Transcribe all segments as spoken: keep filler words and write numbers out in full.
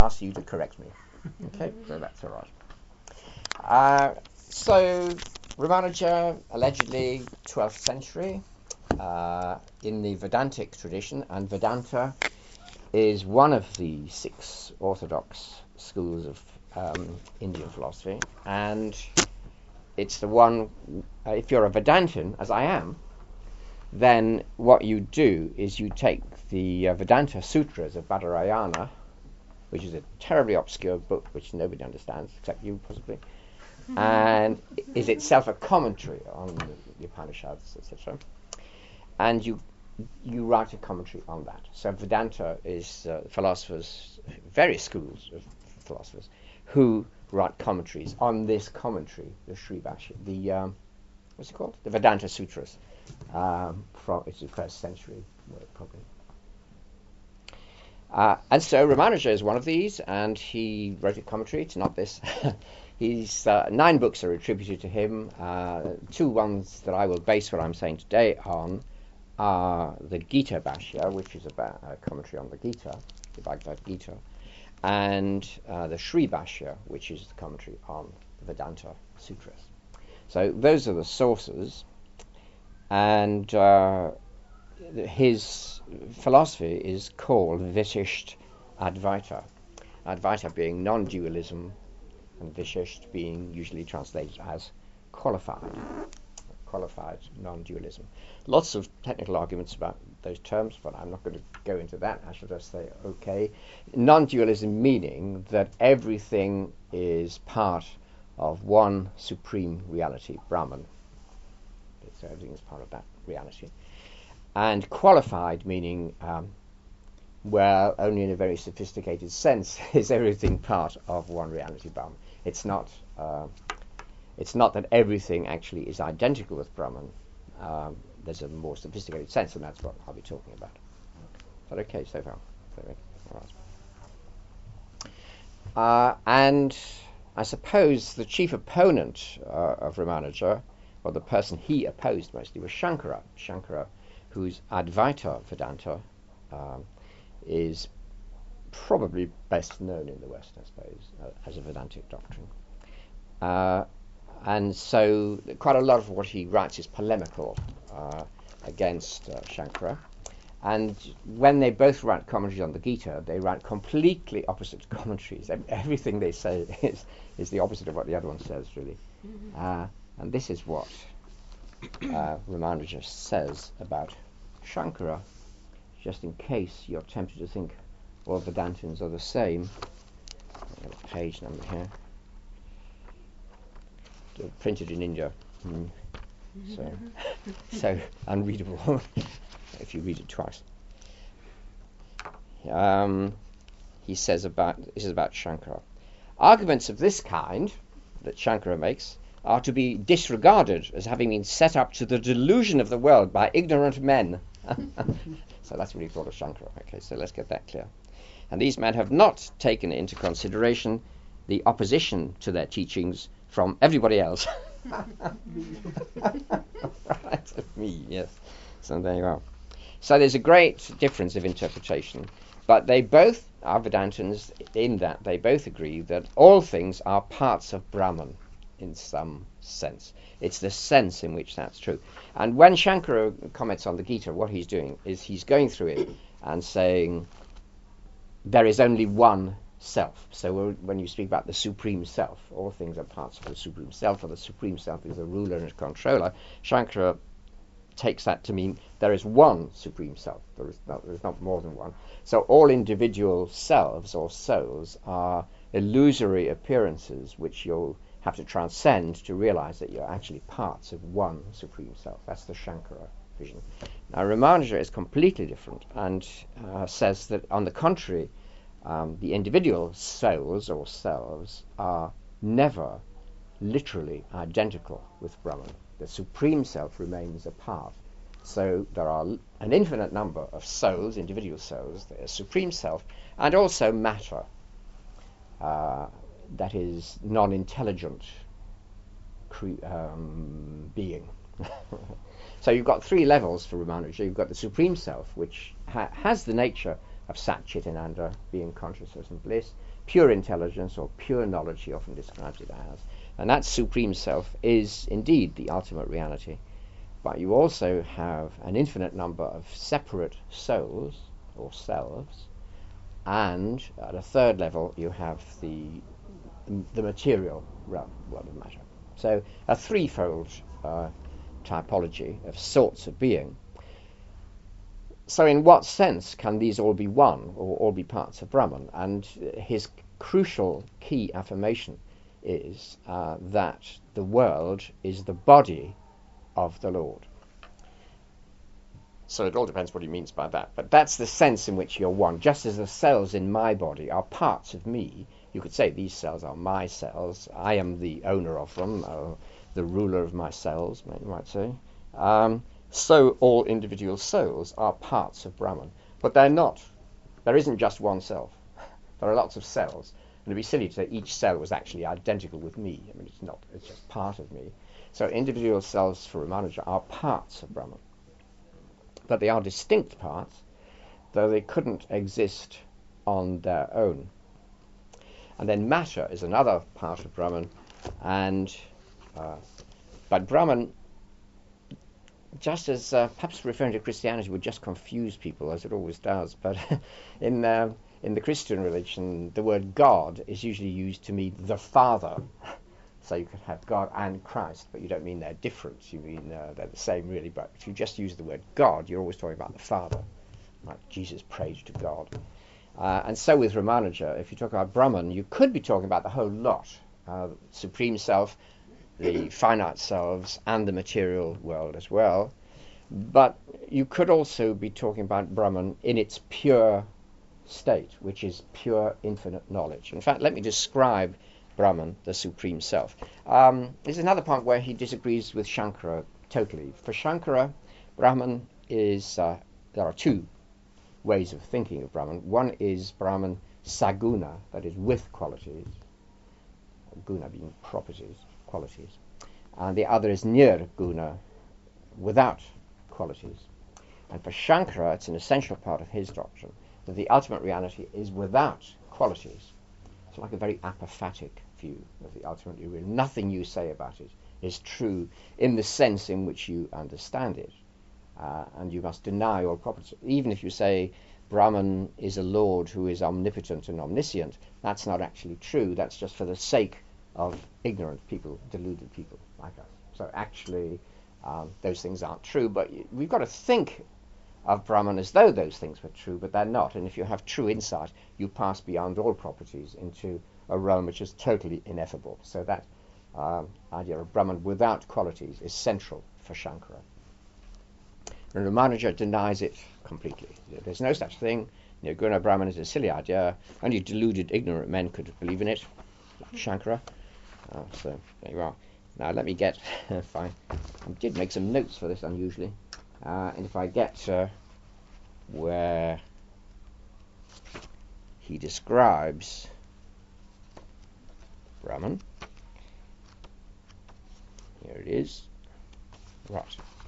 ask you to correct me. Okay, so that's all right. Uh, so, Ramanuja, allegedly twelfth century, uh, in the Vedantic tradition, and Vedanta is one of the six orthodox schools of um, Indian philosophy, and it's the one, uh, if you're a Vedantin, as I am, then what you do is you take the uh, Vedanta Sutras of Badarayana, which is a terribly obscure book which nobody understands, except you possibly, and is itself a commentary on the Upanishads, et cetera. And you you write a commentary on that. So Vedanta is uh, philosophers, various schools of philosophers, who write commentaries on this commentary, the Sri Bhashya, the um, what's it called? The Vedanta Sutras. Um, from it's the first century work, probably. Uh, and so Ramanuja is one of these, and he wrote a commentary. It's not this. He's uh, nine books are attributed to him. Uh, two ones that I will base what I'm saying today on are the Gita Bhashya, which is about a commentary on the Gita, the Bhagavad Gita, and uh, the Sri Bhashya, which is the commentary on the Vedanta Sutras. So those are the sources, and uh, his philosophy is called Vishisht Advaita. Advaita being non-dualism, and Vishisht being usually translated as qualified, qualified non-dualism. Lots of technical arguments about those terms, but I'm not going to go into that. I shall just say, okay, non-dualism meaning that everything is part of one supreme reality, Brahman. So everything is part of that reality. And qualified meaning, um, well, only in a very sophisticated sense is everything part of one reality, Brahman. It's not. Uh, it's not that everything actually is identical with Brahman. Um, there's a more sophisticated sense, and that's what I'll be talking about. Is that okay so far? All right. Uh, and I suppose the chief opponent uh, of Ramanuja, or the person he opposed mostly, was Shankara. Shankara, whose Advaita Vedanta um, is probably best known in the West, I suppose, uh, as a Vedantic doctrine. Uh, and so quite a lot of what he writes is polemical uh, against uh, Shankara. And when they both write commentaries on the Gita, they write completely opposite commentaries. Everything they say is, is the opposite of what the other one says, really. Mm-hmm. Uh, and this is what uh, Ramanuja says about Shankara, just in case you're tempted to think all Vedantins are the same. I've got a page number here. They're printed in India. Mm. So, so unreadable if you read it twice. Um, he says about, this is about Shankara. Arguments of this kind that Shankara makes are to be disregarded as having been set up to the delusion of the world by ignorant men. So that's what he thought of Shankara. Okay, so let's get that clear. And these men have not taken into consideration the opposition to their teachings from everybody else. Right, me, yes. So there you are. So there's a great difference of interpretation, but they both are Vedantins in that they both agree that all things are parts of Brahman in some sense. It's the sense in which that's true. And when Shankara comments on the Gita, what he's doing is he's going through it and saying there is only one self. So when you speak about the supreme self, all things are parts of the supreme self, or the supreme self is a ruler and a controller. Shankara takes that to mean there is one supreme self. There is not, there is not more than one. So all individual selves or souls are illusory appearances which you'll have to transcend to realize that you're actually parts of one supreme self. That's the Shankara vision. Now Ramanuja is completely different and uh, says that on the contrary, um, the individual souls or selves are never literally identical with Brahman. The supreme self remains a part. So there are an infinite number of souls, individual souls, the supreme self, and also matter uh, that is non-intelligent cre- um, being. So you've got three levels for Ramanuja. You've got the supreme self, which ha- has the nature of Sat Chit Ananda, being, consciousness, and bliss, pure intelligence or pure knowledge, he often describes it as. And that supreme self is indeed the ultimate reality. But you also have an infinite number of separate souls or selves, and at a third level you have the the material realm, world of matter. So a threefold uh, typology of sorts of being. So in what sense can these all be one, or all be parts of Brahman? And his crucial key affirmation is uh, that the world is the body of the Lord. So it all depends what he means by that. But that's the sense in which you're one. Just as the cells in my body are parts of me, you could say these cells are my cells. I am the owner of them, uh, the ruler of my cells, you might say. Um, so all individual souls are parts of Brahman. But they're not. There isn't just one self. There are lots of cells. And it'd be silly to say each cell was actually identical with me. I mean, it's not. It's just part of me. So individual cells for Ramanuja are parts of Brahman. But they are distinct parts, though they couldn't exist on their own. And then matter is another part of Brahman, and uh, but Brahman, just as uh, perhaps referring to Christianity would just confuse people, as it always does, but in uh, in the Christian religion, the word God is usually used to mean the Father. So you can have God and Christ, but you don't mean they're different. You mean uh, they're the same, really. But if you just use the word God, you're always talking about the Father, like Jesus prayed to God. Uh, and so with Ramanuja, if you talk about Brahman, you could be talking about the whole lot, uh, Supreme Self, the finite selves, and the material world as well. But you could also be talking about Brahman in its pure state, which is pure infinite knowledge. In fact, let me describe Brahman, the Supreme Self. Um, there's another point where he disagrees with Shankara totally. For Shankara, Brahman is, uh, there are two ways of thinking of Brahman. One is Brahman saguna, that is with qualities, guna being properties, qualities. And the other is nirguna, without qualities. And for Shankara, it's an essential part of his doctrine that the ultimate reality is without qualities. It's like a very apophatic view of the ultimate real. Nothing you say about it is true in the sense in which you understand it. Uh, and you must deny all properties. Even if you say Brahman is a Lord who is omnipotent and omniscient, that's not actually true. That's just for the sake of ignorant people, deluded people like us. So actually, um, those things aren't true. But we've got to think of Brahman as though those things were true, but they're not. And if you have true insight, you pass beyond all properties into a realm which is totally ineffable. So that um, idea of Brahman without qualities is central for Shankara. And Ramanuja denies it completely. There's no such thing. Nirguna Brahman is a silly idea. Only deluded, ignorant men could believe in it, like Shankara. Uh, so there you are. Now let me get, fine, I did make some notes for this unusually. Uh, and if I get uh, where he describes Brahman, here it is. Right.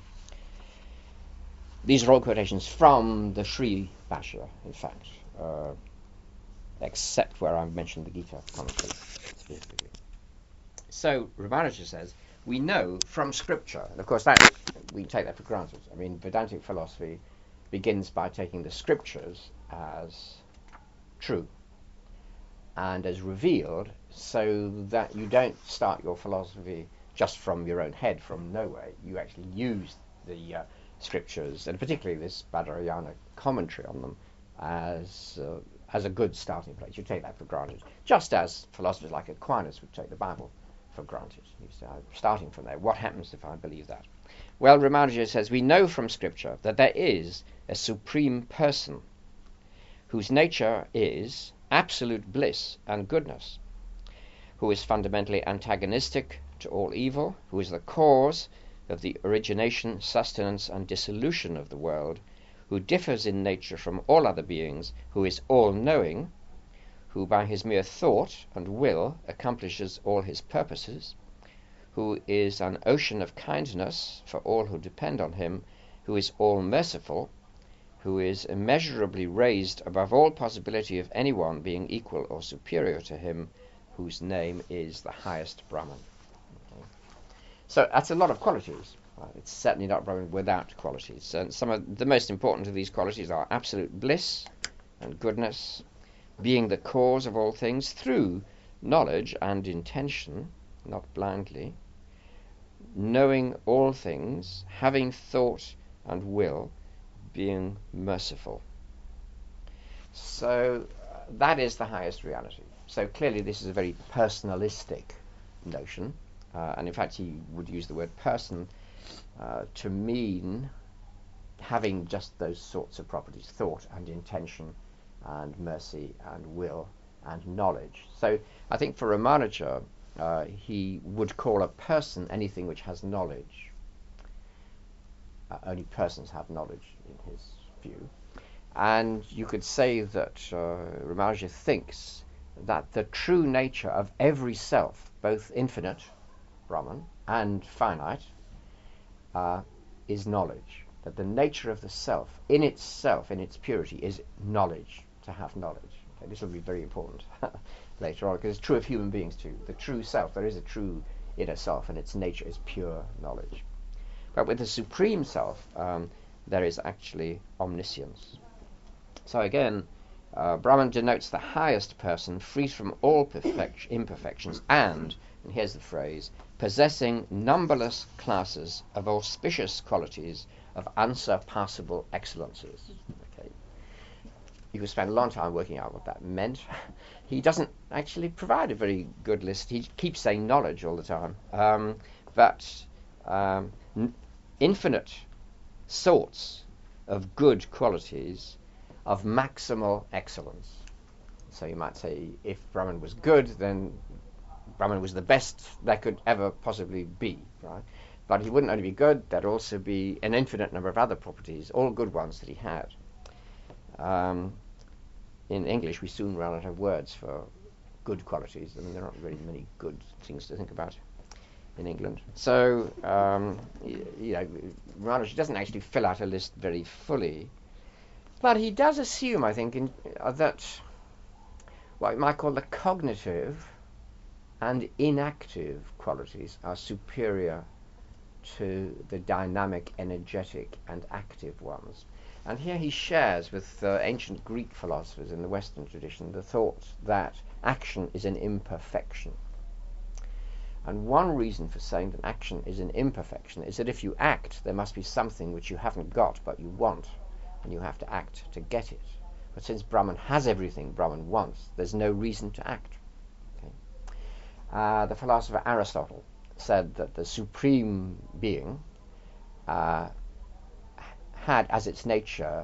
These are all quotations from the Sri Bhashya, in fact, uh, except where I've mentioned the Gita commentary specifically. So Ramanuja says, we know from scripture, and of course that we take that for granted. I mean, Vedantic philosophy begins by taking the scriptures as true and as revealed, so that you don't start your philosophy just from your own head, from nowhere. You actually use the uh, scriptures, and particularly this Badarayana commentary on them, as uh, as a good starting place. You take that for granted, just as philosophers like Aquinas would take the Bible for granted. You say, starting from there, what happens if I believe that? Well, Ramanuja says, we know from scripture that there is a supreme person whose nature is absolute bliss and goodness, who is fundamentally antagonistic to all evil, who is the cause of the origination, sustenance, and dissolution of the world, who differs in nature from all other beings, who is all-knowing, who by his mere thought and will accomplishes all his purposes, who is an ocean of kindness for all who depend on him, who is all-merciful, who is immeasurably raised above all possibility of anyone being equal or superior to him, whose name is the highest Brahman. Okay. So that's a lot of qualities. Uh, it's certainly not Brahman without qualities. And some of the most important of these qualities are absolute bliss and goodness, being the cause of all things through knowledge and intention, not blindly, knowing all things, having thought and will, being merciful. So uh, that is the highest reality. So clearly this is a very personalistic notion, uh, and in fact he would use the word person uh, to mean having just those sorts of properties: thought and intention and mercy and will and knowledge. So I think for Ramanuja, uh, he would call a person anything which has knowledge. Uh, only persons have knowledge in his view. And you could say that uh, Ramanuja thinks that the true nature of every self, both infinite, Brahman, and finite, uh, is knowledge. That the nature of the self, in itself, in its purity, is knowledge, to have knowledge. Okay, this will be very important later on, because it's true of human beings too. The true self, there is a true inner self, and its nature is pure knowledge. But with the Supreme Self, um, there is actually omniscience. So again, uh, Brahman denotes the highest person, free from all perfect- imperfections, and, and here's the phrase, possessing numberless classes of auspicious qualities of unsurpassable excellences. Okay. You could spend a long time working out what that meant. He doesn't actually provide a very good list. He keeps saying knowledge all the time. Um, but um, n- infinite sorts of good qualities of maximal excellence. So you might say, if Brahman was good, then Brahman was the best there could ever possibly be, right? But he wouldn't only be good, there'd also be an infinite number of other properties, all good ones that he had. Um, in English, we soon run out of words for good qualities. I mean, there aren't really many good things to think about in England. So, um, you, you know, Ramanuja doesn't actually fill out a list very fully, but he does assume, I think, in, uh, that what you might call the cognitive and inactive qualities are superior to the dynamic, energetic, and active ones. And here he shares with uh, ancient Greek philosophers in the Western tradition the thought that action is an imperfection. And one reason for saying that action is an imperfection is that if you act, there must be something which you haven't got but you want, and you have to act to get it. But since Brahman has everything Brahman wants, there's no reason to act. Okay? Uh, the philosopher Aristotle said that the supreme being uh, had as its nature,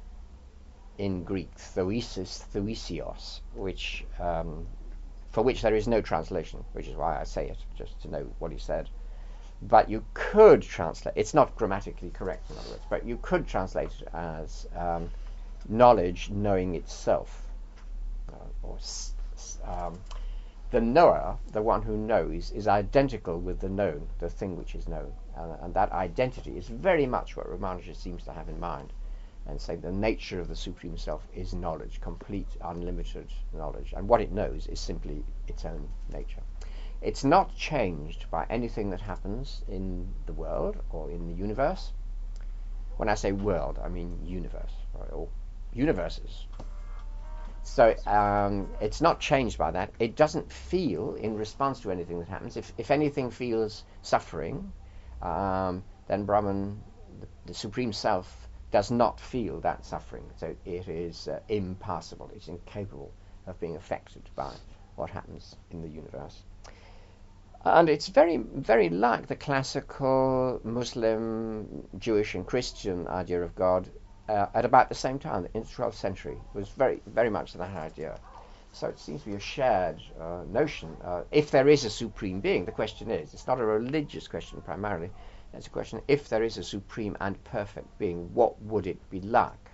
in Greek, thoesis, thoesios, which um, for which there is no translation, which is why I say it, just to know what he said. But you could translate, it's not grammatically correct, in other words, but you could translate it as um, knowledge knowing itself. Uh, or s- s- um, the knower, the one who knows, is identical with the known, the thing which is known. Uh, and that identity is very much what Ramanuja seems to have in mind, and saying the nature of the Supreme Self is knowledge, complete, unlimited knowledge. And what it knows is simply its own nature. It's not changed by anything that happens in the world or in the universe. When I say world, I mean universe, or, or universes. So um, it's not changed by that. It doesn't feel in response to anything that happens. If, if anything feels suffering, um, then Brahman, the, the Supreme Self, does not feel that suffering. So it is uh, impassible. It's incapable of being affected by what happens in the universe. And it's very, very like the classical Muslim, Jewish, and Christian idea of God uh, at about the same time, in the twelfth century. It was very, very much that idea. So it seems to be a shared uh, notion. Uh, if there is a supreme being, the question is, it's not a religious question primarily, it's a question, if there is a supreme and perfect being, what would it be like?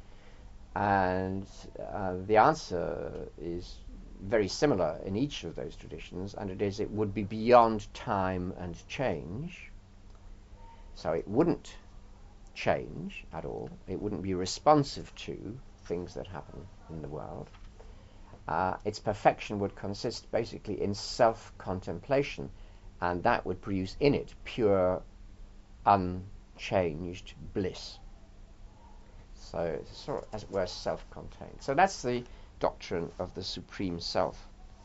And uh, the answer is very similar in each of those traditions, and it is it would be beyond time and change. So it wouldn't change at all. It wouldn't be responsive to things that happen in the world. Uh, its perfection would consist basically in self-contemplation, and that would produce in it pure, unchanged bliss. So it's sort of, as it were, self-contained. So that's the doctrine of the Supreme Self.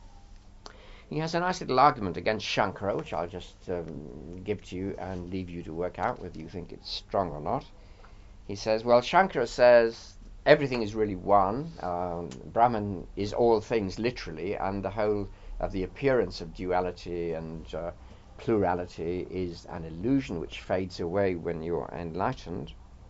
He has a nice little argument against Shankara, which I'll just um, give to you and leave you to work out whether you think it's strong or not. He says, well, Shankara says everything is really one. Um, Brahman is all things literally, and the whole of the appearance of duality and uh, plurality is an illusion which fades away when you're enlightened.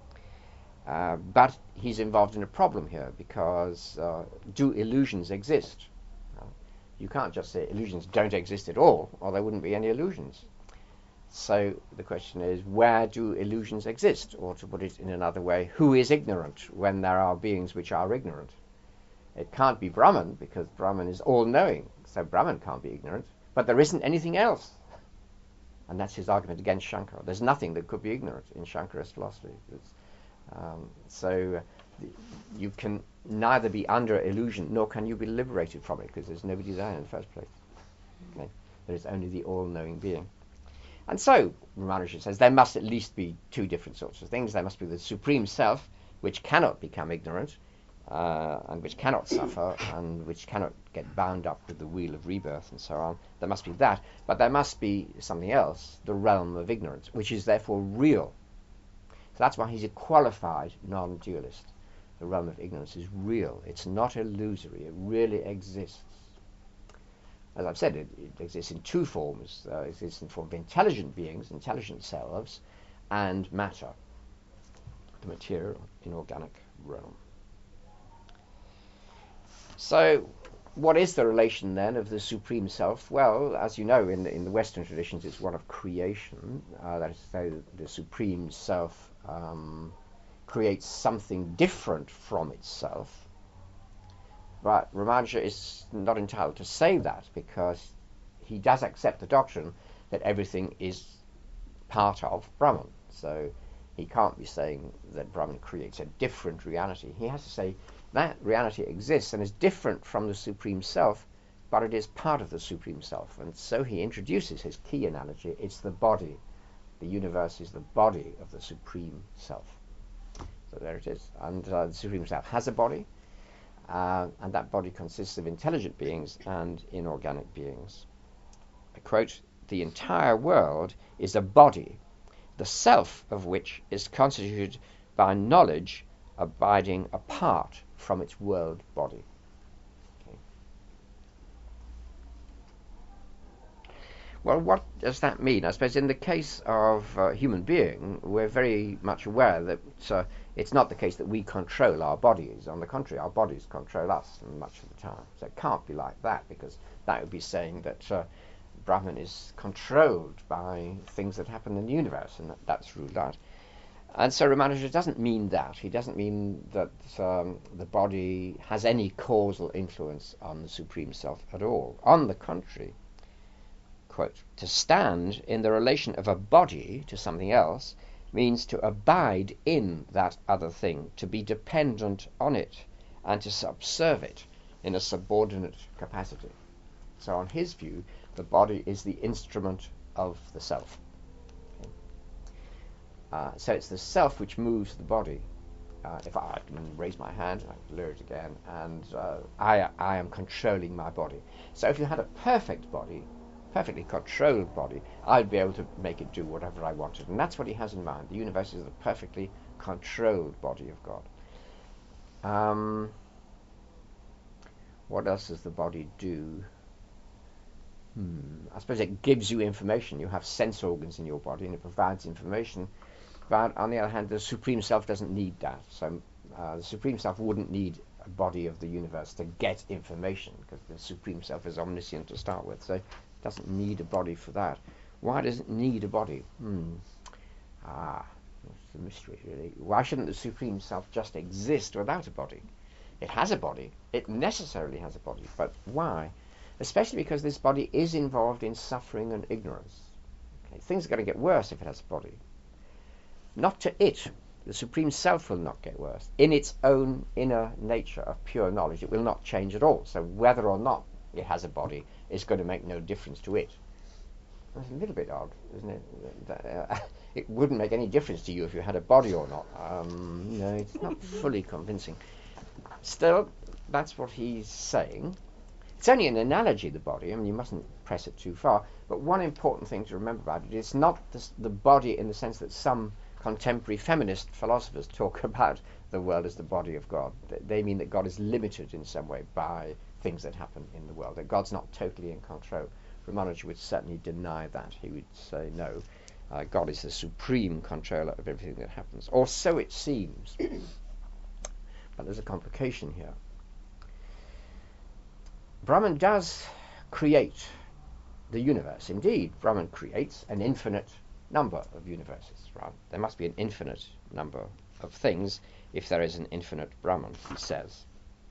Uh, but he's involved in a problem here, because uh, do illusions exist? Uh, you can't just say illusions don't exist at all, or there wouldn't be any illusions. So the question is, where do illusions exist? Or to put it in another way, who is ignorant when there are beings which are ignorant? It can't be Brahman, because Brahman is all-knowing, so Brahman can't be ignorant, but there isn't anything else. And that's his argument against Shankara. There's nothing that could be ignorant in Shankara's philosophy. It's, Um, so uh, you can neither be under illusion nor can you be liberated from it, because there's nobody there in the first place. Okay? There is only the all-knowing being. And so, Ramanuja says, there must at least be two different sorts of things. There must be the Supreme Self, which cannot become ignorant, uh, and which cannot suffer, and which cannot get bound up with the wheel of rebirth and so on. There must be that. But there must be something else, the realm of ignorance, which is therefore real. So that's why he's a qualified non-dualist. The realm of ignorance is real. It's not illusory. It really exists. As I've said, it, it exists in two forms. Uh, it exists in the form of intelligent beings, intelligent selves, and matter, the material, inorganic realm. So what is the relation then of the Supreme Self? Well, as you know, in the, in the Western traditions, it's one of creation. Uh, that is to say, the Supreme Self um, creates something different from itself. But Ramanuja is not entitled to say that, because he does accept the doctrine that everything is part of Brahman. So he can't be saying that Brahman creates a different reality. He has to say that reality exists and is different from the Supreme Self, but it is part of the Supreme Self. And so he introduces his key analogy. It's the body. The universe is the body of the Supreme Self. So there it is. And uh, the Supreme Self has a body, uh, and that body consists of intelligent beings and inorganic beings. I quote, "The entire world is a body, the self of which is constituted by knowledge abiding apart from its world body." Okay. Well, what does that mean? I suppose in the case of a human being, we're very much aware that uh, it's not the case that we control our bodies. On the contrary, our bodies control us much of the time. So it can't be like that, because that would be saying that uh, Brahman is controlled by things that happen in the universe, and that, that's ruled out. And so Ramanuja doesn't mean that. He doesn't mean that um, the body has any causal influence on the Supreme Self at all. On the contrary, quote, "To stand in the relation of a body to something else means to abide in that other thing, to be dependent on it, and to subserve it in a subordinate capacity." So on his view, the body is the instrument of the self. Okay. Uh, so it's the self which moves the body. Uh, if I can raise my hand, I can lower it again, and uh, I, I am controlling my body. So if you had a perfect body, perfectly controlled body, I'd be able to make it do whatever I wanted. And that's what he has in mind. The universe is the perfectly controlled body of God. Um, what else does the body do? Hmm. I suppose it gives you information. You have sense organs in your body, and it provides information. But on the other hand, the Supreme Self doesn't need that. So uh, the Supreme Self wouldn't need a body of the universe to get information, because the Supreme Self is omniscient to start with. So it doesn't need a body for that. Why does it need a body? Hmm. Ah, that's the mystery, really. Why shouldn't the Supreme Self just exist without a body? It has a body. It necessarily has a body. But why? Especially because this body is involved in suffering and ignorance. Okay, things are going to get worse if it has a body. Not to it, The Supreme Self will not get worse. In its own inner nature of pure knowledge, it will not change at all. So whether or not it has a body is going to make no difference to it. That's a little bit odd, isn't it? Uh, it wouldn't make any difference to you if you had a body or not. Um, no, it's not fully convincing. Still, that's what he's saying. It's only an analogy, the body. I mean, you mustn't press it too far. But one important thing to remember about it, it's not the, the body in the sense that some contemporary feminist philosophers talk about the world as the body of God. They mean that God is limited in some way by things that happen in the world, that God's not totally in control. Ramanuja would certainly deny that. He would say, no, uh, God is the supreme controller of everything that happens. Or so it seems. But there's a complication here. Brahman does create the universe. Indeed, Brahman creates an infinite number of universes. Right? There must be an infinite number of things if there is an infinite Brahman, he says.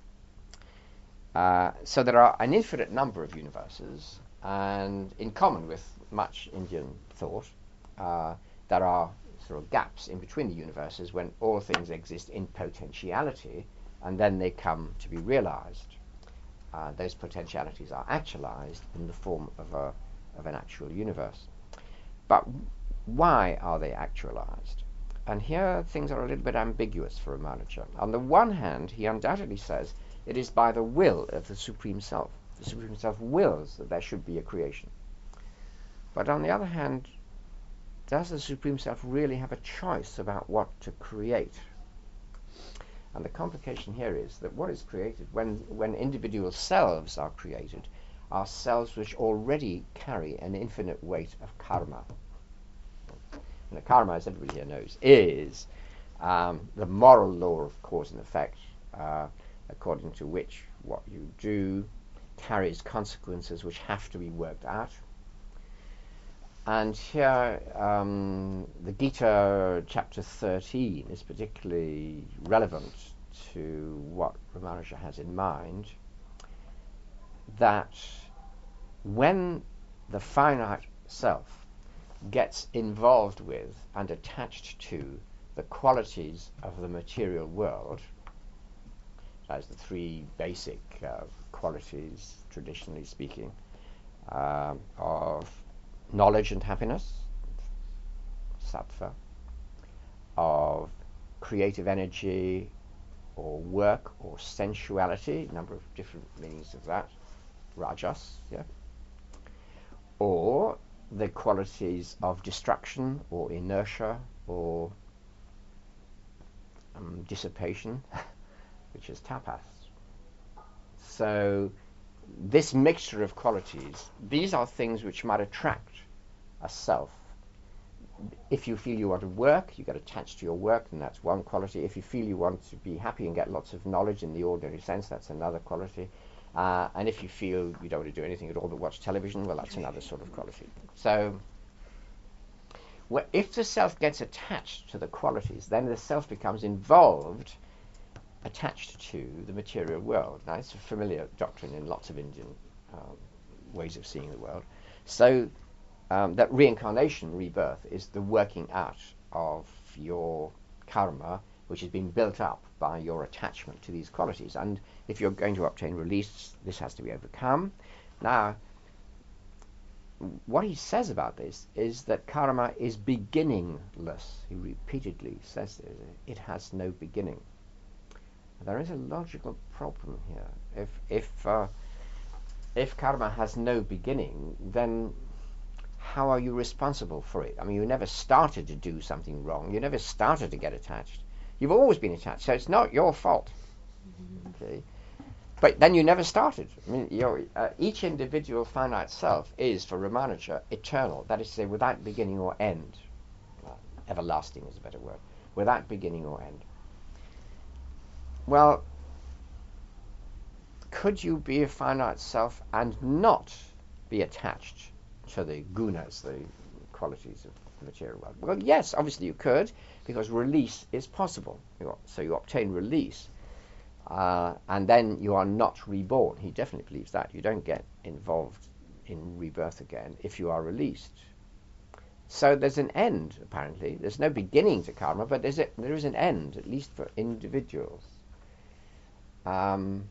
Uh, so there are an infinite number of universes, and in common with much Indian thought, uh, there are sort of gaps in between the universes when all things exist in potentiality, and then they come to be realized. Uh, those potentialities are actualized in the form of a of an actual universe. But why are they actualized? And here things are a little bit ambiguous for Ramanuja. On the one hand, he undoubtedly says it is by the will of the Supreme Self. The Supreme Self wills that there should be a creation. But on the other hand, does the Supreme Self really have a choice about what to create? And the complication here is that what is created, when, when individual selves are created, are selves which already carry an infinite weight of karma. And the karma, as everybody here knows, is um, the moral law of cause and effect, uh, according to which what you do carries consequences which have to be worked out. And here, um, the Gita chapter thirteen is particularly relevant to what Ramanuja has in mind, that when the finite self gets involved with and attached to the qualities of the material world, as the three basic uh, qualities, traditionally speaking, uh, of knowledge and happiness, sattva, of creative energy or work or sensuality, a number of different meanings of that, rajas, yeah, or the qualities of destruction or inertia or um, dissipation, which is tapas. So this mixture of qualities, these are things which might attract a self. If you feel you want to work, you get attached to your work, and that's one quality. If you feel you want to be happy and get lots of knowledge in the ordinary sense, that's another quality. Uh, and if you feel you don't want to do anything at all but watch television, well, that's another sort of quality. So well, if the self gets attached to the qualities, then the self becomes involved, attached to the material world. Now, it's a familiar doctrine in lots of Indian um, ways of seeing the world. So um, that reincarnation, rebirth, is the working out of your karma, which has been built up by your attachment to these qualities. And if you're going to obtain release, this has to be overcome. Now, what he says about this is that karma is beginningless. He repeatedly says this. It has no beginning. There is a logical problem here. If if uh, if karma has no beginning, then how are you responsible for it? I mean, you never started to do something wrong. You never started to get attached. You've always been attached, so it's not your fault. Mm-hmm. Okay, but then you never started. I mean, your, uh, each individual finite self is, for Ramanuja, eternal. That is to say, without beginning or end. Well, everlasting is a better word. Without beginning or end. Well, could you be a finite self and not be attached to the gunas, the qualities of the material world? Well, yes, obviously you could, because release is possible. So you obtain release, uh, and then you are not reborn. He definitely believes that. You don't get involved in rebirth again if you are released. So there's an end, apparently. There's no beginning to karma, but there's a, there is an end, at least for individuals. Um,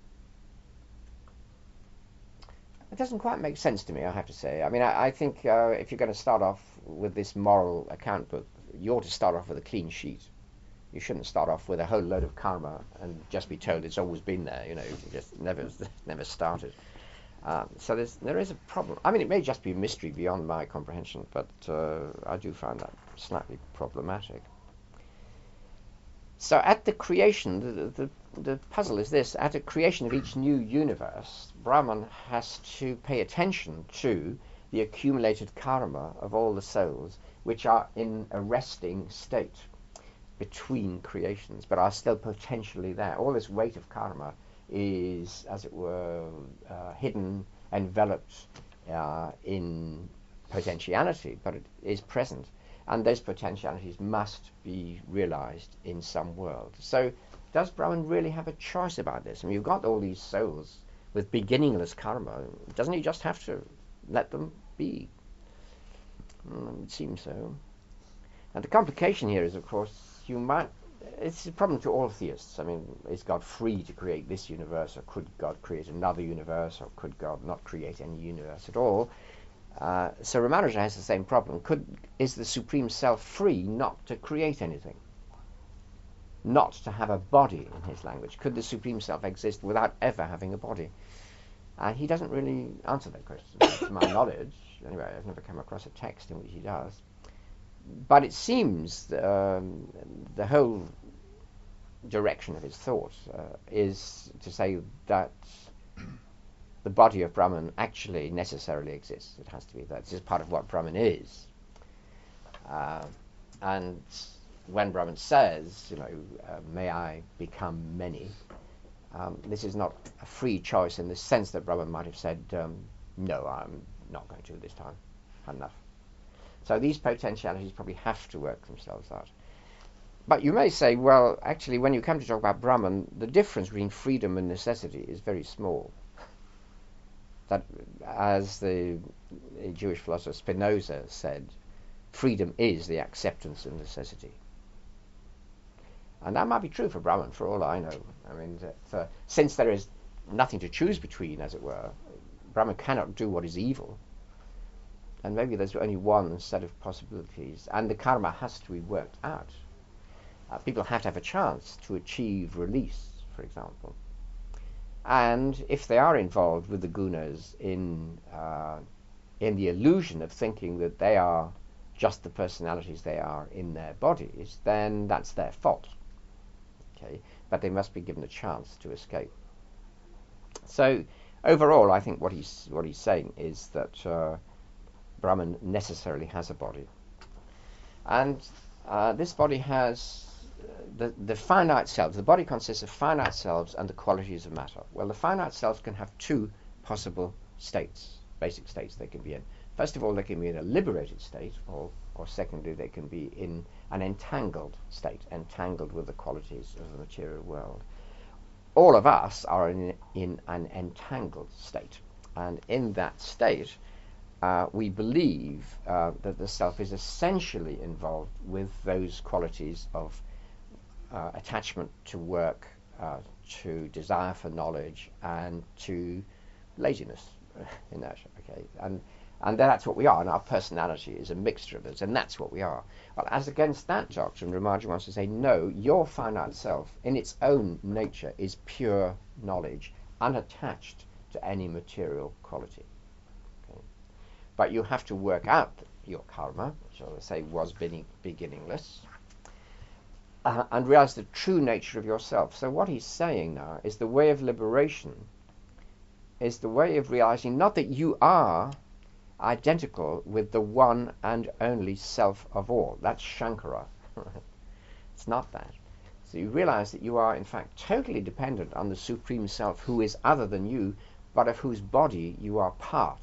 it doesn't quite make sense to me, I have to say. I mean, I, I think uh, if you're going to start off with this moral account book, you ought to start off with a clean sheet. You shouldn't start off with a whole load of karma and just be told it's always been there. You know, you just never, never started. Um, so there's, there is a problem. I mean, it may just be a mystery beyond my comprehension, but uh, I do find that slightly problematic. So at the creation, the, the, the puzzle is this: at the creation of each new universe, Brahman has to pay attention to the accumulated karma of all the souls which are in a resting state between creations, but are still potentially there. All this weight of karma is, as it were, uh, hidden, enveloped uh, in potentiality, but it is present. And those potentialities must be realized in some world. So does Brahman really have a choice about this? I mean, you've got all these souls with beginningless karma. Doesn't he just have to let them be? Mm, it seems so. And the complication here is, of course, you might, it's a problem to all theists. I mean, is God free to create this universe, or could God create another universe, or could God not create any universe at all? Uh, so Ramanuja has the same problem. Could is the Supreme Self free not to create anything? Not to have a body, in his language. Could the Supreme Self exist without ever having a body? Uh, he doesn't really answer that question, to my knowledge. Anyway, I've never come across a text in which he does. But it seems um, the whole direction of his thought uh, is to say that the body of Brahman actually necessarily exists. It has to be that. This is part of what Brahman is. Uh, and when Brahman says, you know, uh, may I become many, um, this is not a free choice in the sense that Brahman might have said, um, no, I'm not going to this time. Enough. So these potentialities probably have to work themselves out. But you may say, well, actually, when you come to talk about Brahman, the difference between freedom and necessity is very small. That, as the Jewish philosopher Spinoza said, freedom is the acceptance of necessity. And that might be true for Brahman, for all I know. I mean, that, uh, since there is nothing to choose between, as it were, Brahman cannot do what is evil. And maybe there's only one set of possibilities, and the karma has to be worked out. Uh, people have to have a chance to achieve release, for example. And if they are involved with the gunas in uh, in the illusion of thinking that they are just the personalities they are in their bodies, then that's their fault. Okay, but they must be given a chance to escape. So overall, I think what he's what he's saying is that uh, Brahman necessarily has a body, and uh, this body has uh, the the finite selves. The body consists of finite selves and the qualities of matter. Well, the finite selves can have two possible states, basic states they can be in. First of all, they can be in a liberated state, or or secondly, they can be in an entangled state, entangled with the qualities of the material world. All of us are in in an entangled state, and in that state, Uh, we believe uh, that the self is essentially involved with those qualities of uh, attachment to work, uh, to desire for knowledge, and to laziness. In that, okay, and and that's what we are. And our personality is a mixture of those, and that's what we are. Well, as against that doctrine, Ramanuja wants to say, no, your finite self, in its own nature, is pure knowledge, unattached to any material quality. But you have to work out your karma, which I say was beginningless, uh, and realize the true nature of yourself. So what he's saying now is the way of liberation is the way of realizing not that you are identical with the one and only self of all. That's Shankara. It's not that. So you realize that you are in fact totally dependent on the Supreme Self, who is other than you, but of whose body you are part.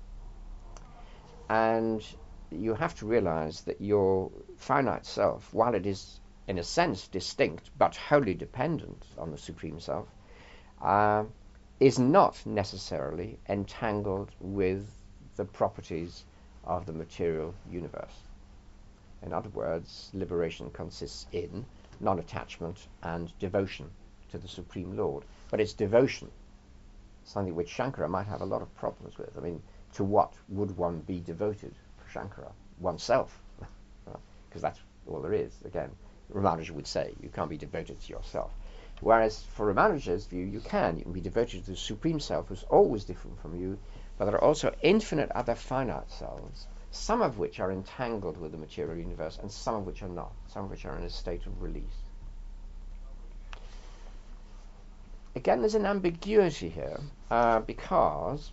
And you have to realize that your finite self, while it is in a sense distinct but wholly dependent on the Supreme Self, uh, is not necessarily entangled with the properties of the material universe. In other words, liberation consists in non-attachment and devotion to the Supreme Lord. But it's devotion, something which Shankara might have a lot of problems with. I mean, to what would one be devoted for Shankara? Oneself, because that's all there is. Again, Ramanuja would say you can't be devoted to yourself. Whereas for Ramanuja's view, you can. You can be devoted to the Supreme Self, who's always different from you, but there are also infinite other finite selves, some of which are entangled with the material universe and some of which are not, some of which are in a state of release. Again, there's an ambiguity here, uh, because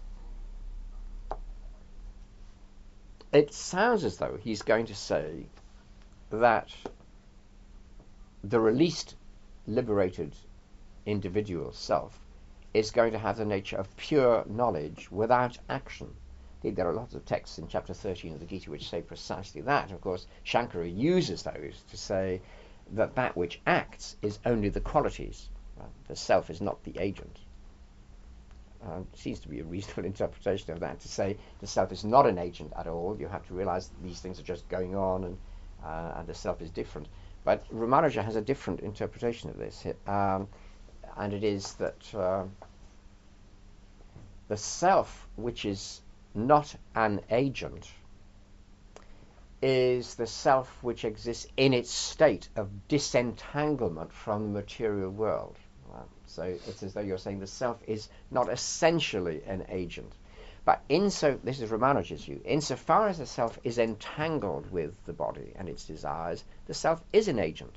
it sounds as though he's going to say that the released, liberated individual self is going to have the nature of pure knowledge without action. Indeed, there are lots of texts in chapter thirteen of the Gita which say precisely that. Of course, Shankara uses those to say that that which acts is only the qualities. Right? The self is not the agent. Uh, it seems to be a reasonable interpretation of that, to say the self is not an agent at all. You have to realize that these things are just going on, and, uh, and the self is different. But Ramanuja has a different interpretation of this, um, and it is that uh, the self, which is not an agent, is the self which exists in its state of disentanglement from the material world. Right? So it's as though you're saying the self is not essentially an agent. But inso, this is Ramanuja's view, insofar as the self is entangled with the body and its desires, the self is an agent.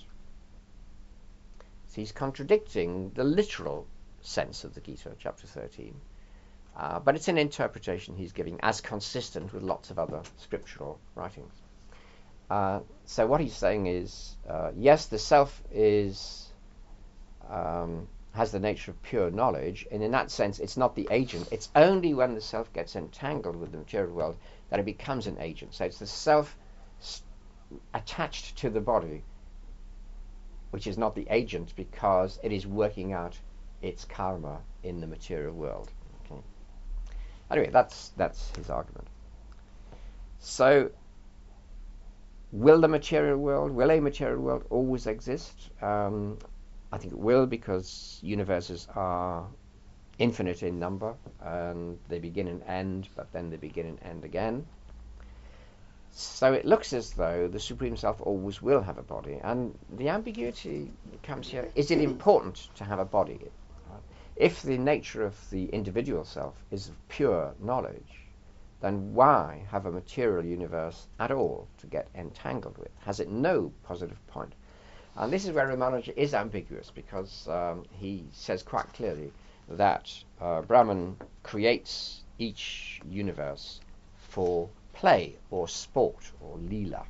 So he's contradicting the literal sense of the Gita, chapter thirteen. Uh, but it's an interpretation he's giving as consistent with lots of other scriptural writings. Uh, so what he's saying is, uh, yes, the self is um, has the nature of pure knowledge, and in that sense it's not the agent. It's only when the self gets entangled with the material world that it becomes an agent. So it's the self st- attached to the body which is not the agent, because it is working out its karma in the material world. Okay. Anyway, that's that's his argument. So will the material world, will a material world always exist? Um, I think it will, because universes are infinite in number, and they begin and end, but then they begin and end again. So it looks as though the Supreme Self always will have a body, and the ambiguity comes here: is it important to have a body? If the nature of the individual self is of pure knowledge, then why have a material universe at all to get entangled with? Has it no positive point? And this is where Ramanuja is ambiguous, because um, he says quite clearly that uh, Brahman creates each universe for play or sport or leela.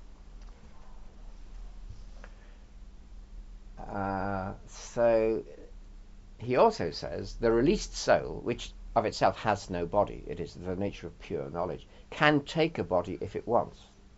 Uh, so he also says the released soul, which of itself has no body, it is the nature of pure knowledge, can take a body if it wants.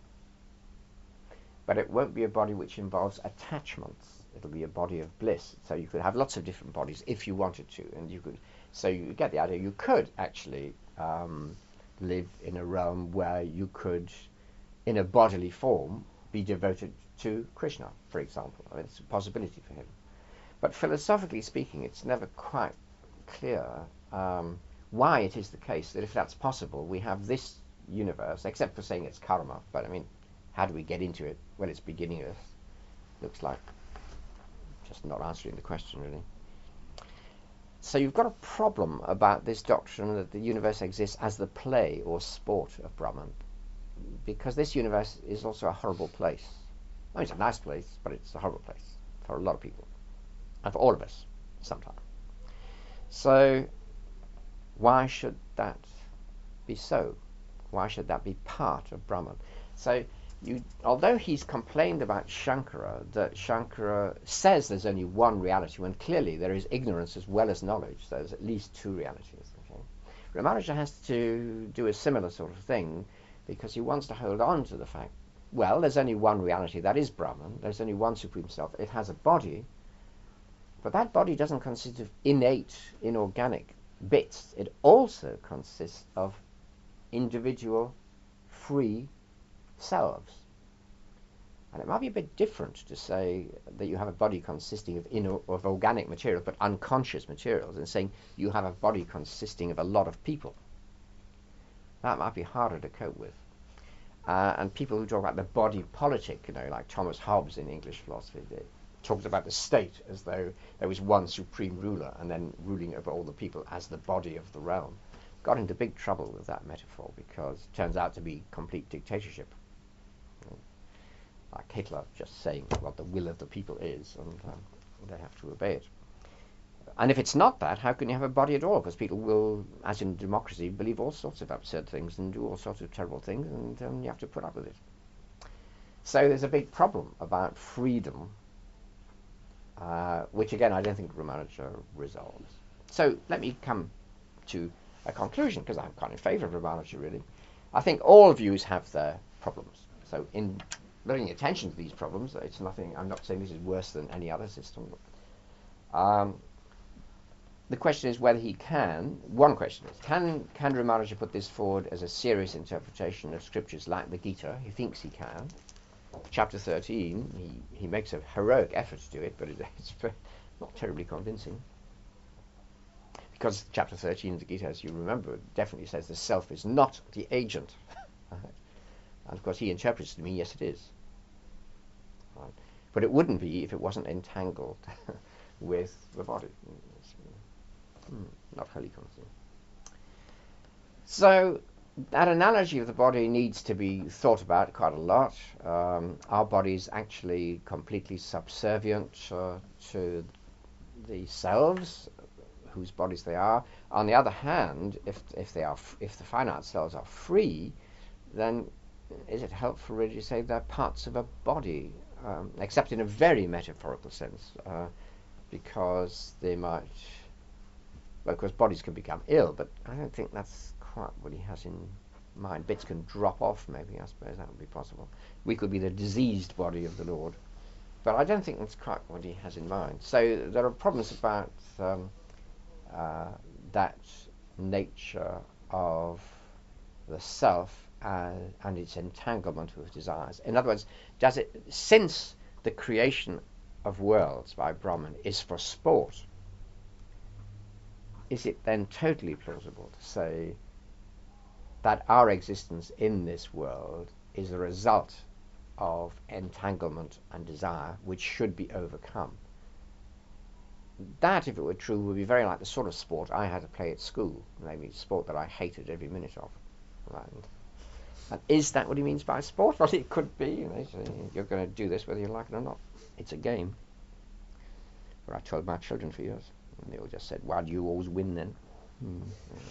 But it won't be a body which involves attachments. It'll be a body of bliss. So you could have lots of different bodies if you wanted to, and you could. So you get the idea. You could actually um, live in a realm where you could, in a bodily form, be devoted to Krishna, for example. I mean, it's a possibility for him. But philosophically speaking, it's never quite clear um, why it is the case that if that's possible, we have this universe, except for saying it's karma. But I mean, how do we get into it? Well, it's beginningless. Looks like just not answering the question, really. So you've got a problem about this doctrine that the universe exists as the play or sport of Brahman, because this universe is also a horrible place. I mean, it's a nice place, but it's a horrible place for a lot of people, and for all of us, sometimes. So why should that be so? Why should that be part of Brahman? So You, although he's complained about Shankara, that Shankara says there's only one reality, when clearly there is ignorance as well as knowledge. So there's at least two realities. Okay? Ramanuja has to do a similar sort of thing, because he wants to hold on to the fact, well, there's only one reality, that is Brahman. There's only one Supreme Self. It has a body, but that body doesn't consist of innate, inorganic bits. It also consists of individual free selves. And it might be a bit different to say that you have a body consisting of, in, of organic materials, but unconscious materials, and saying you have a body consisting of a lot of people. That might be harder to cope with. Uh, and people who talk about the body politic, you know, like Thomas Hobbes in English philosophy, they talked about the state as though there was one supreme ruler and then ruling over all the people as the body of the realm. Got into big trouble with that metaphor because it turns out to be complete dictatorship. Like Hitler just saying what the will of the people is, and um, they have to obey it. And if it's not that, how can you have a body at all? Because people will, as in democracy, believe all sorts of absurd things and do all sorts of terrible things, and um, you have to put up with it. So there's a big problem about freedom, uh, which again I don't think Ramanuja resolves. So let me come to a conclusion, because I'm kind of in favour of Ramanuja, really. I think all views have their problems. So in bringing attention to these problems, it's nothing, I'm not saying this is worse than any other system. Um, the question is whether he can, one question is, can, can Ramanuja put this forward as a serious interpretation of scriptures like the Gita? He thinks he can. Chapter thirteen, he, he makes a heroic effort to do it, but it, it's not terribly convincing. Because chapter thirteen of the Gita, as you remember, definitely says the self is not the agent. And of course he interprets it to mean, yes, it is. Right. But it wouldn't be if it wasn't entangled with the body. Hmm, not wholly constant. So that analogy of the body needs to be thought about quite a lot. Um, our body is actually completely subservient uh, to the selves, whose bodies they are. On the other hand, if if they are, f- if the finite selves are free, then is it helpful really to say they're parts of a body, um, except in a very metaphorical sense, uh, because they might, well, of course bodies can become ill, but I don't think that's quite what he has in mind. Bits can drop off, maybe, I suppose that would be possible. We could be the diseased body of the Lord, but I don't think that's quite what he has in mind. So there are problems about um, uh, that nature of the self Uh, and its entanglement with desires. In other words, does it, since the creation of worlds by Brahman is for sport, is it then totally plausible to say that our existence in this world is a result of entanglement and desire which should be overcome? That, if it were true, would be very like the sort of sport I had to play at school, maybe sport that I hated every minute of. Right. And is that what he means by sport? Well, it could be. You know, so you're going to do this whether you like it or not. It's a game. But I told my children for years, and they all just said, "Why do you always win then?" Hmm.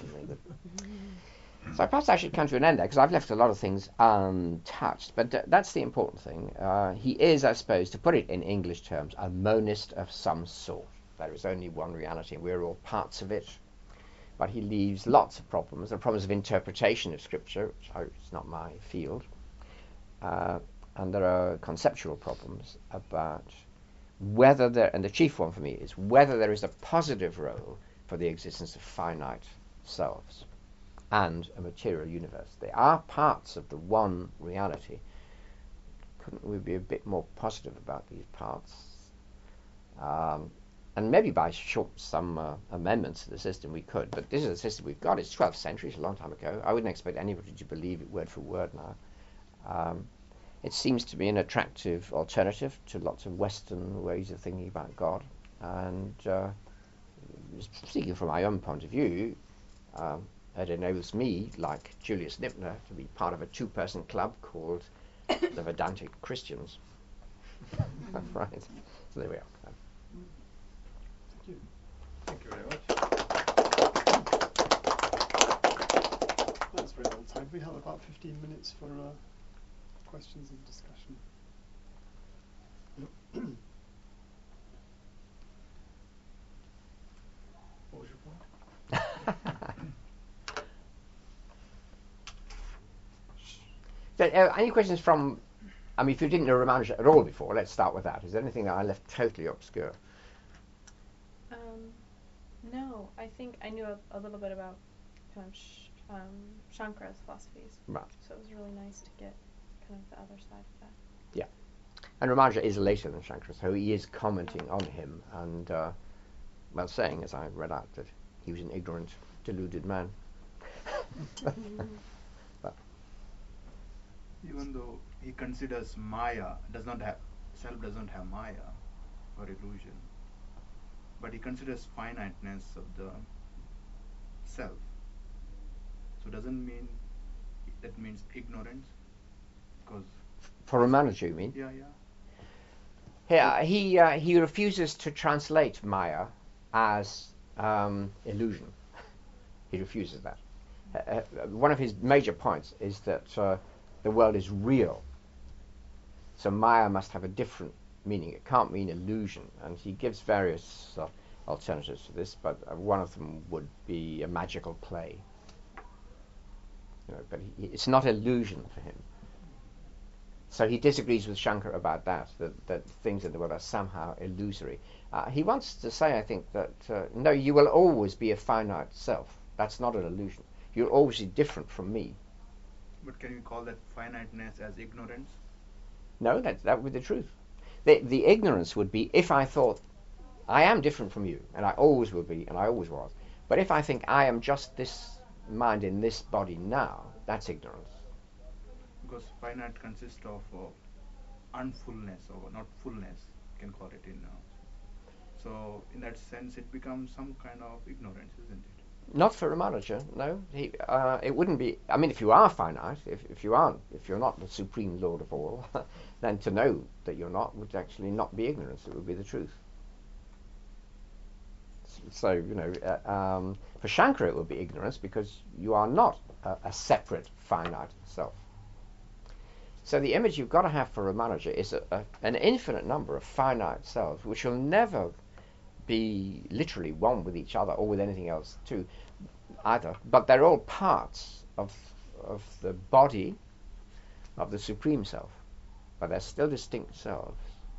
So perhaps I should come to an end there, because I've left a lot of things untouched. But uh, that's the important thing. Uh, he is, I suppose, to put it in English terms, a monist of some sort. There is only one reality, and we're all parts of it. But he leaves lots of problems. There are problems of interpretation of Scripture, which is not my field. Uh, and there are conceptual problems about whether there, and the chief one for me is whether there is a positive role for the existence of finite selves and a material universe. They are parts of the one reality. Couldn't we be a bit more positive about these parts? Um, And maybe by short some uh, amendments to the system we could, but this is the system we've got. It's twelfth century, it's a long time ago. I wouldn't expect anybody to believe it word for word now. Um, it seems to be an attractive alternative to lots of Western ways of thinking about God. And uh, speaking from my own point of view, um, it enables me, like Julius Nipner, to be part of a two-person club called the Vedantic Christians. Right, so there we are. Thank you very much. That's very well timed. We have about fifteen minutes for uh, questions and discussion. What was your point? So, uh, any questions from, I mean, if you didn't know Ramanuja at all before, let's start with that. Is there anything that I left totally obscure? Um, no, I think I knew a, a little bit about kind of sh- um, Shankara's philosophies. Right. So it was really nice to get kind of the other side of that. Yeah. And Ramanuja is later than Shankara, so he is commenting on him and, uh, well, saying, as I read out, that he was an ignorant, deluded man. But even though he considers Maya does not have self doesn't have Maya or illusion, but he considers finiteness of the self. So doesn't mean that means ignorance, because for Ramanuja, you mean? yeah yeah Yeah, he uh, he refuses to translate Maya as um, illusion. He refuses that. Uh, uh, one of his major points is that uh, the world is real. So Maya must have a different meaning. It can't mean illusion. And he gives various uh, alternatives to this, but uh, one of them would be a magical play. You know, but he, it's not illusion for him. So he disagrees with Shankara about that, that, that things in the world are somehow illusory. Uh, he wants to say, I think, that uh, no, you will always be a finite self. That's not an illusion. You're always different from me. But can you call that finiteness as ignorance? No, that, that would be the truth. The, the ignorance would be if I thought, I am different from you, and I always will be, and I always was. But if I think I am just this mind in this body now, that's ignorance. Because finite consists of uh, unfullness or not fullness, you can call it in now. So in that sense, it becomes some kind of ignorance, isn't it? Not for Ramanuja, no. He, uh, it wouldn't be. I mean, if you are finite, if, if you aren't, if you're not the supreme Lord of all, then to know that you're not would actually not be ignorance. It would be the truth. So you know, uh, um, for Shankara, it would be ignorance because you are not a, a separate finite self. So the image you've got to have for Ramanuja is a, a, an infinite number of finite selves, which will never be literally one with each other or with anything else too, either. But they're all parts of of the body of the Supreme Self, but they're still distinct selves.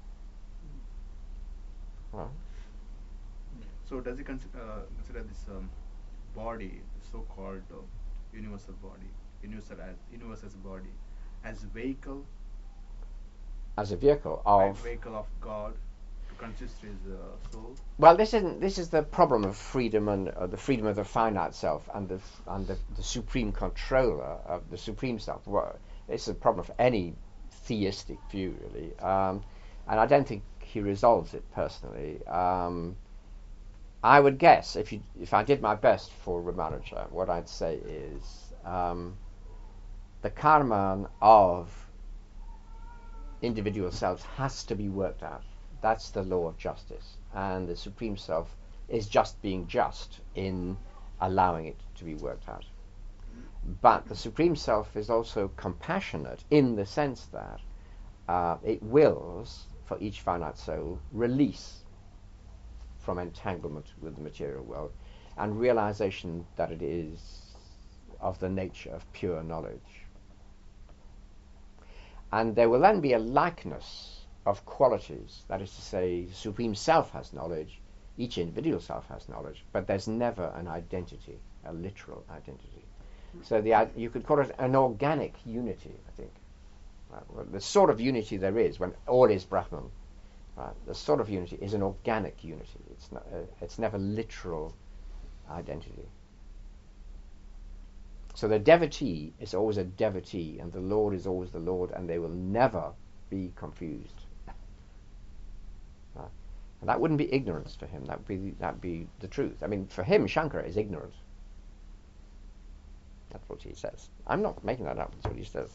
Well, So does he cons- uh, consider this um, body, so-called uh, universal body, universal as universe as a body, as vehicle, as a vehicle right, of vehicle of God to consist his uh, soul? well, this isn't. This is the problem of freedom and uh, the freedom of the finite self and the and the, the supreme controller of the supreme self. Well, it's a problem for any theistic view, really, um, and I don't think he resolves it personally. Um, I would guess if you if I did my best for Ramanuja, what I'd say is um, the karma of individual selves has to be worked out. That's the law of justice, and the Supreme Self is just being just in allowing it to be worked out. But the Supreme Self is also compassionate in the sense that uh, it wills for each finite soul release from entanglement with the material world and realization that it is of the nature of pure knowledge. And there will then be a likeness of qualities, that is to say, the Supreme Self has knowledge, each individual self has knowledge, but there's never an identity, a literal identity. So the you could call it an organic unity, I think. Right? Well, the sort of unity there is when all is Brahman. Right? The sort of unity is an organic unity. It's not. Uh, it's never literal identity. So the devotee is always a devotee, and the Lord is always the Lord, and they will never be confused. Right? And that wouldn't be ignorance for him. That would be that would be the truth. I mean, for him, Shankara is ignorant. That's what he says. I'm not making that up. That's what he says.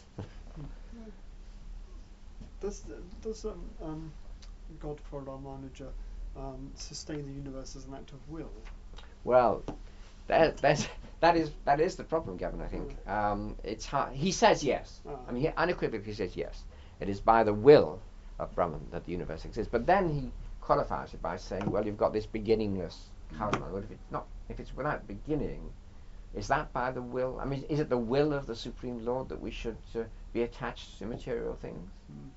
Does does um, um, God for Ramanuja um, sustain the universe as an act of will? Well, that that's, that is that is the problem, Gavin. I think um, it's hard. He says yes. Ah. I mean, he unequivocally says yes. It is by the will of Brahman that the universe exists. But then he qualifies it by saying, "Well, you've got this beginningless karma. Well, if it's not, if it's without beginning, is that by the will? I mean, is it the will of the Supreme Lord that we should uh, be attached to material things?" Mm.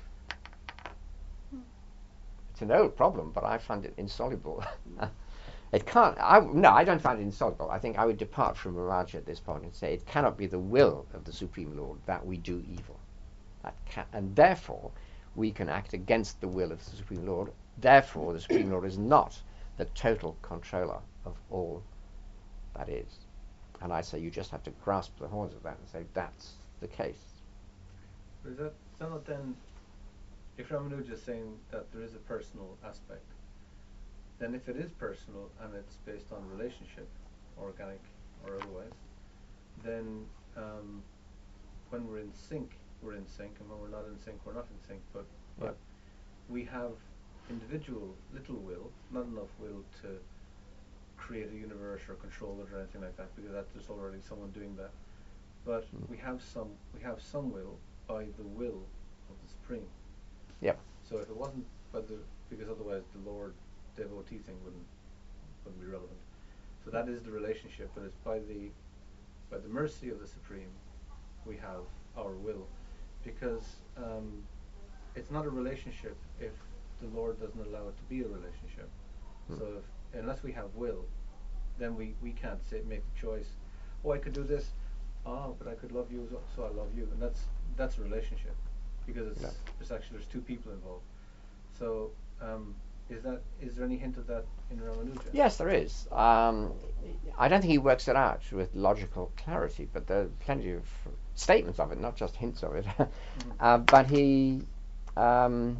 It's an old problem, but I find it insoluble. It can't. I, no, I don't find it insoluble. I think I would depart from Ramanuja at this point and say it cannot be the will of the Supreme Lord that we do evil. That can, and therefore, we can act against the will of the Supreme Lord. Therefore, the Supreme Lord is not the total controller of all that is. And I say you just have to grasp the horns of that and say that's the case. But is that, is that not then, if Ramanuja is saying that there is a personal aspect, then if it is personal and it's based on relationship, organic or otherwise, then um, when we're in sync, we're in sync, and when we're not in sync, we're not in sync. But but Yep. we have individual little will, not enough will to create a universe or control it or anything like that, because that there's already someone doing that. But Mm. we have some we have some will by the will of the Supreme. Yep. So if it wasn't by the, because otherwise the Lord devotee thing wouldn't wouldn't be relevant. So that is the relationship, but it's by the by the mercy of the Supreme we have our will, because um, it's not a relationship if the Lord doesn't allow it to be a relationship. Hmm. So if, unless we have will, then we, we can't say, make the choice. Oh, I could do this. Oh, but I could love you, so, so I love you, and that's that's a relationship, because it's Yeah. it's actually there's two people involved. So um, is that is there any hint of that in Ramanuja? Yes, there is. Um, I don't think he works it out with logical clarity, but there are plenty of statements of it, not just hints of it. Mm-hmm. uh, but he, um,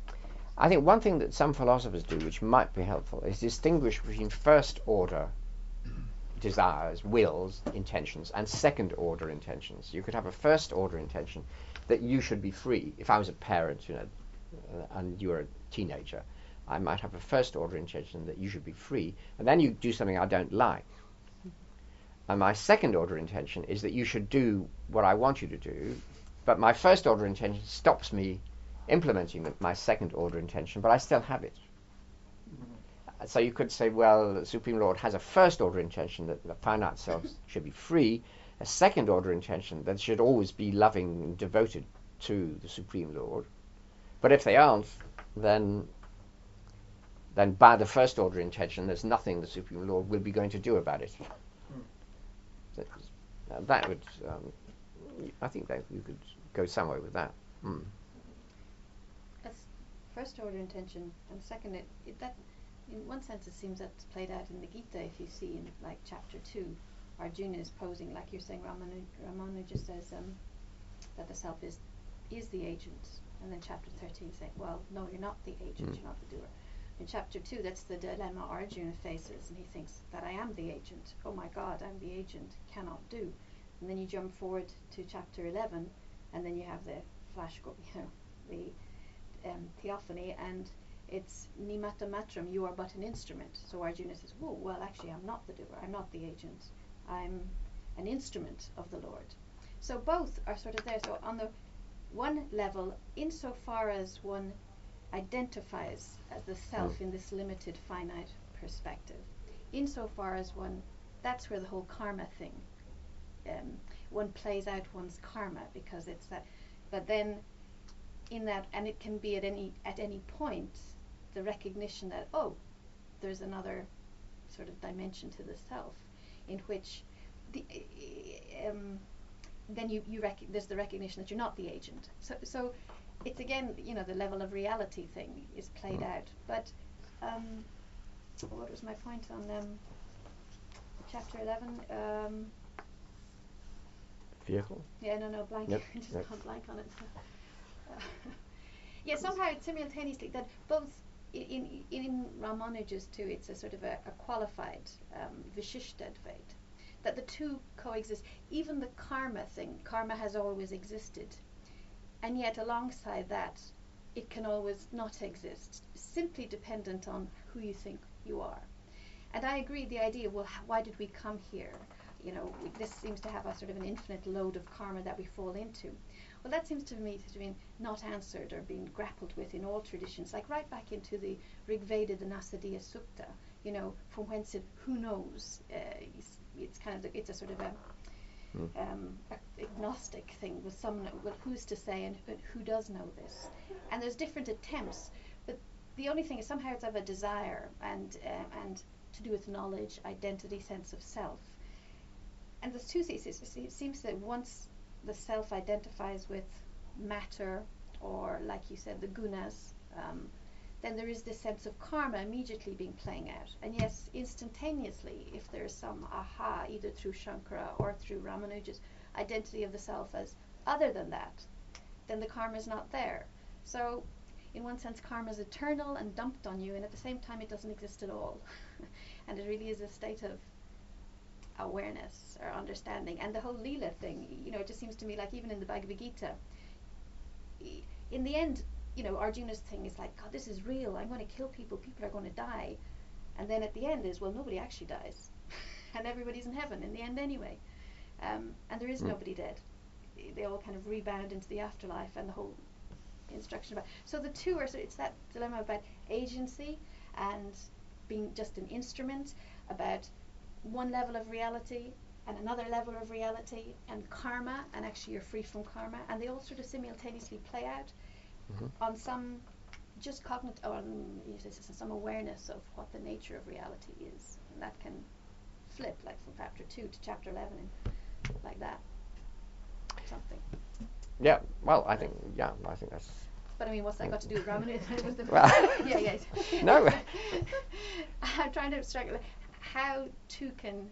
I think one thing that some philosophers do, which might be helpful, is distinguish between first order desires, wills, intentions, and second order intentions. You could have a first order intention that you should be free. If I was a parent, you know, uh, and you were a teenager, I might have a first order intention that you should be free, and then you do something I don't like. And my second order intention is that you should do what I want you to do, but my first order intention stops me implementing the, my second order intention, but I still have it. Mm-hmm. So you could say, well, the Supreme Lord has a first order intention that the finite selves should be free, a second order intention that should always be loving and devoted to the Supreme Lord. But if they aren't, then then by the first order intention, there's nothing the Supreme Lord will be going to do about it. Hmm. So, uh, that would, um, I think that you could go somewhere with that. Mm. That's first order intention, and second, it, it that in one sense it seems that's played out in the Gita. If you see in like chapter two, Arjuna is posing like you're saying. Ramanu, Ramanuja says um, that the self is is the agent, and then chapter thirteen saying, well, no, you're not the agent, Mm. you're not the doer. In chapter two, that's the dilemma Arjuna faces, and he thinks that I am the agent. Oh my God, I'm the agent, cannot do. And then you jump forward to chapter eleven, and then you have the flash, go, you know, the um, theophany, and it's nimata matram, you are but an instrument. So Arjuna says, whoa, well, actually, I'm not the doer, I'm not the agent, I'm an instrument of the Lord. So both are sort of there. So on the one level, insofar as one identifies as the self Mm. in this limited finite perspective, insofar as one, that's where the whole karma thing, um, one plays out one's karma, because it's that. But then in that, and it can be at any at any point, the recognition that, oh, there's another sort of dimension to the self, in which the um, then you you rec- there's the recognition that you're not the agent. So so it's again, you know, the level of reality thing is played Mm. out. But um, what was my point on um, chapter eleven? Um, Vehicle? yeah, no, no, blank. Yep, I just yep. gone blank on it. Uh, yeah, somehow it's simultaneously that both i- in in Ramanuja's too, it's a sort of a, a qualified um, Vishishtadvait, that the two coexist. Even the karma thing, karma has always existed, and yet alongside that, it can always not exist, simply dependent on who you think you are. And I agree, the idea, well, h- why did we come here? You know, we, this seems to have a sort of an infinite load of karma that we fall into. Well, that seems to me to have been not answered or being grappled with in all traditions, like right back into the Rig Veda, the Nasadiya Sukta, you know, from whence it, who knows? Uh, it's, it's kind of, the, it's a sort of a, Mm. um, a agnostic thing with some, well, who's to say and who, who does know this? And there's different attempts, but the only thing is somehow it's of a desire, and um, and to do with knowledge, identity, sense of self. And there's two theses. It seems that once the self identifies with matter, or like you said, the gunas, um, then there is this sense of karma immediately being playing out. And yes, instantaneously, if there is some aha, either through Shankara or through Ramanuja's identity of the self as other than that, then the karma is not there. So, in one sense, karma is eternal and dumped on you, and at the same time, it doesn't exist at all. And it really is a state of awareness or understanding. And the whole Leela thing, you know, it just seems to me like even in the Bhagavad Gita, in the end, you know, Arjuna's thing is like, God, this is real. I'm going to kill people. People are going to die. And then at the end is, well, nobody actually dies. And everybody's in heaven in the end anyway. Um, and there is mm. nobody dead. They all kind of rebound into the afterlife, and the whole instruction about. So the two are, so it's that dilemma about agency and being just an instrument, about one level of reality and another level of reality, and karma, and actually you're free from karma. And they all sort of simultaneously play out. Mm-hmm. On some just cognitive, on some awareness of what the nature of reality is, and that can flip, like from chapter two to chapter eleven, and like that, something. Yeah, well, I think, yeah, I think that's. But I mean, what's that got to do with Ramanuja? with the well, yeah, yeah. No. I'm trying to strike how two can,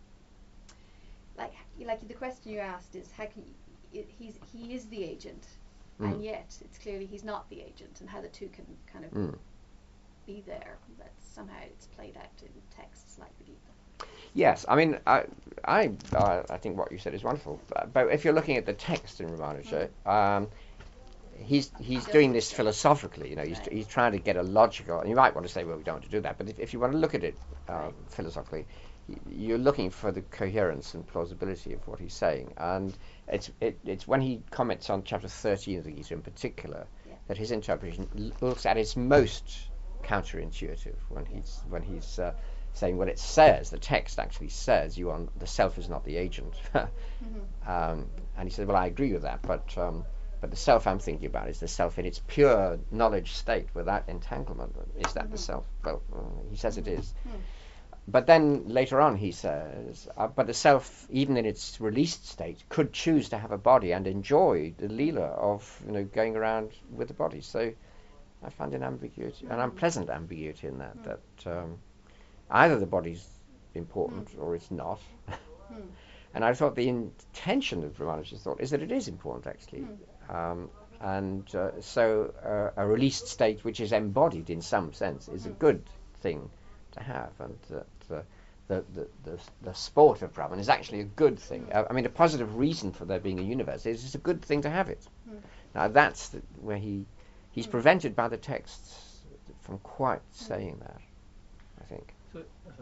like, like the question you asked is how can you, it, he's he is the agent. Mm. And yet, it's clearly he's not the agent, and how the two can kind of mm. be there. That somehow it's played out in texts like the Gita. Yes, I mean, I, I, uh, I think what you said is wonderful. But if you're looking at the text in Ramanuja, mm. um, he's he's doing this philosophically. You know, he's right. he's trying to get a logical. And you might want to say, well, we don't want to do that. But if, if you want to look at it uh, right. philosophically, you're looking for the coherence and plausibility of what he's saying. And it's it, it's when he comments on chapter thirteen of the Gita in particular yeah. that his interpretation looks at its most counterintuitive when he's when he's uh, saying, well, it says, the text actually says, you are, the self is not the agent. mm-hmm. um, and he said, well, I agree with that, but um, but the self I'm thinking about is the self in its pure knowledge state without entanglement. Is that mm-hmm. the self? Well, uh, he says it is. Mm-hmm. But then later on he says, uh, but the self, even in its released state, could choose to have a body and enjoy the leela of, you know, going around with the body. So I find an ambiguity, mm. an unpleasant ambiguity in that, mm. that um, either the body's important mm. or it's not. mm. And I thought the intention of Ramanuja's thought is that it is important, actually. Mm. Um, and uh, so uh, a released state which is embodied in some sense is mm. a good thing to have, and that uh, the, the, the the sport of Brahman is actually a good thing. Mm. I mean, a positive reason for there being a universe is it's a good thing to have it. Mm. Now that's the, where he he's mm. prevented by the texts from quite mm. saying that, I think. So, oh,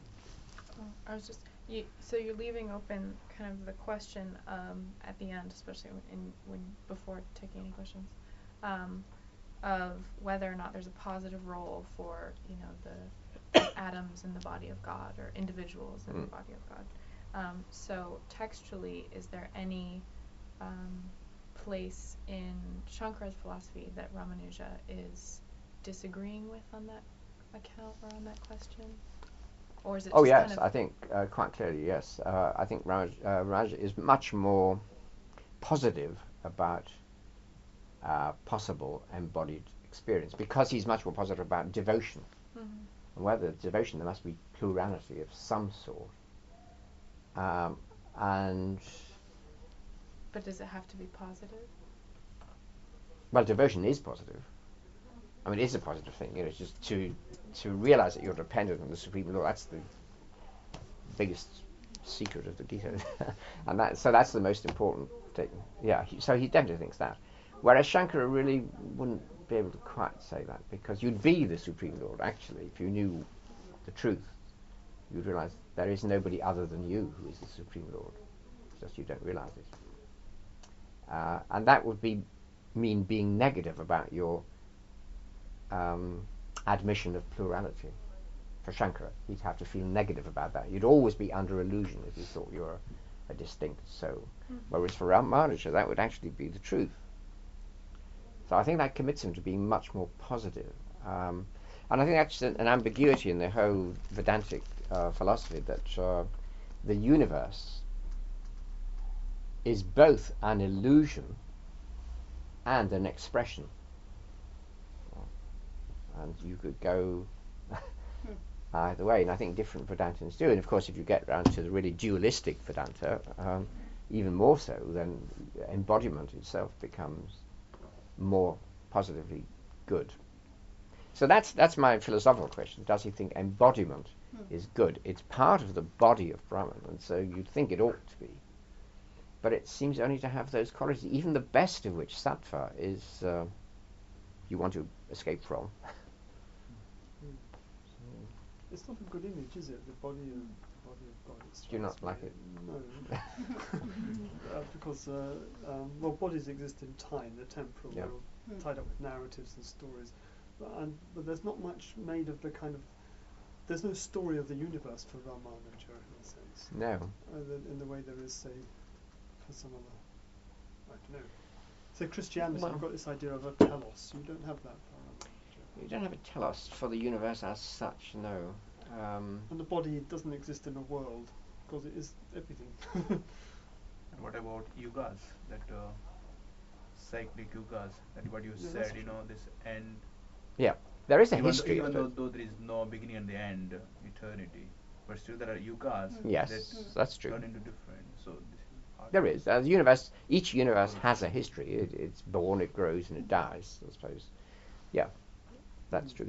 I was just you, so you're leaving open kind of the question um, at the end, especially in when before taking any questions, um, of whether or not there's a positive role for, you know, the atoms in the body of God, or individuals in mm. the body of God. Um, so textually, is there any um, place in Shankara's philosophy that Ramanuja is disagreeing with on that account or on that question? Or is it oh just yes, kind of I think uh, quite clearly yes. Uh, I think Ramanuja, uh, Ramanuja is much more positive about uh, possible embodied experience, because he's much more positive about devotion. Mm-hmm. And whether devotion, there must be plurality of some sort. Um, and but does it have to be positive? Well, devotion is positive. I mean, it's a positive thing. You know, it's just to to realize that you're dependent on the Supreme Lord. That's the biggest secret of the Gita, and that so that's the most important thing. Yeah. He, so he definitely thinks that. Whereas Shankara really wouldn't be able to quite say that, because you'd be the Supreme Lord, actually, if you knew the truth. You'd realize there is nobody other than you who is the Supreme Lord. It's just you don't realize it. Uh, and that would be mean being negative about your um, admission of plurality. For Shankara, he'd have to feel negative about that. You'd always be under illusion if you thought you were a distinct soul. Mm-hmm. Whereas for Ramanuja, that would actually be the truth. So I think that commits him to being much more positive. Um, And I think that's an, an ambiguity in the whole Vedantic uh, philosophy, that uh, the universe is both an illusion and an expression. And you could go either way, and I think different Vedantins do. And of course, if you get round to the really dualistic Vedanta, um, even more so, then embodiment itself becomes more positively good. So that's that's my philosophical question. Does he think embodiment Hmm. is good? It's part of the body of Brahman, and so you'd think it ought to be. But it seems only to have those qualities, even the best of which, sattva, is uh, you want to escape from. It's not a good image, is it? The body of the body of God. It Do you not strikes me- like it? No, uh, because uh, um, well, bodies exist in time. They're temporal. Yeah. They're all Hmm. tied up with narratives and stories. But, and, but there's not much made of the kind of. There's no story of the universe for Ramanuja in a sense, No. uh, the, in the way there is, say, for some other. I don't know. So Christianity, Well- you've got this idea of a telos. You don't have that for Ramanuja. You don't have a telos for the universe as such, no. Um, And the body doesn't exist in a world because it is everything. And what about yugas? That uh, cyclic yugas. That what you Yeah, said. that's You true. know this end. there is a even history though, of even though, it. though there is no beginning and the end, uh, eternity, but still there are yugas Mm. Yes, that that's true. turn into different. So this is hard. There is. Uh, the universe, each universe has a history. It, it's born, it grows, and it dies, I suppose. Yeah, that's true.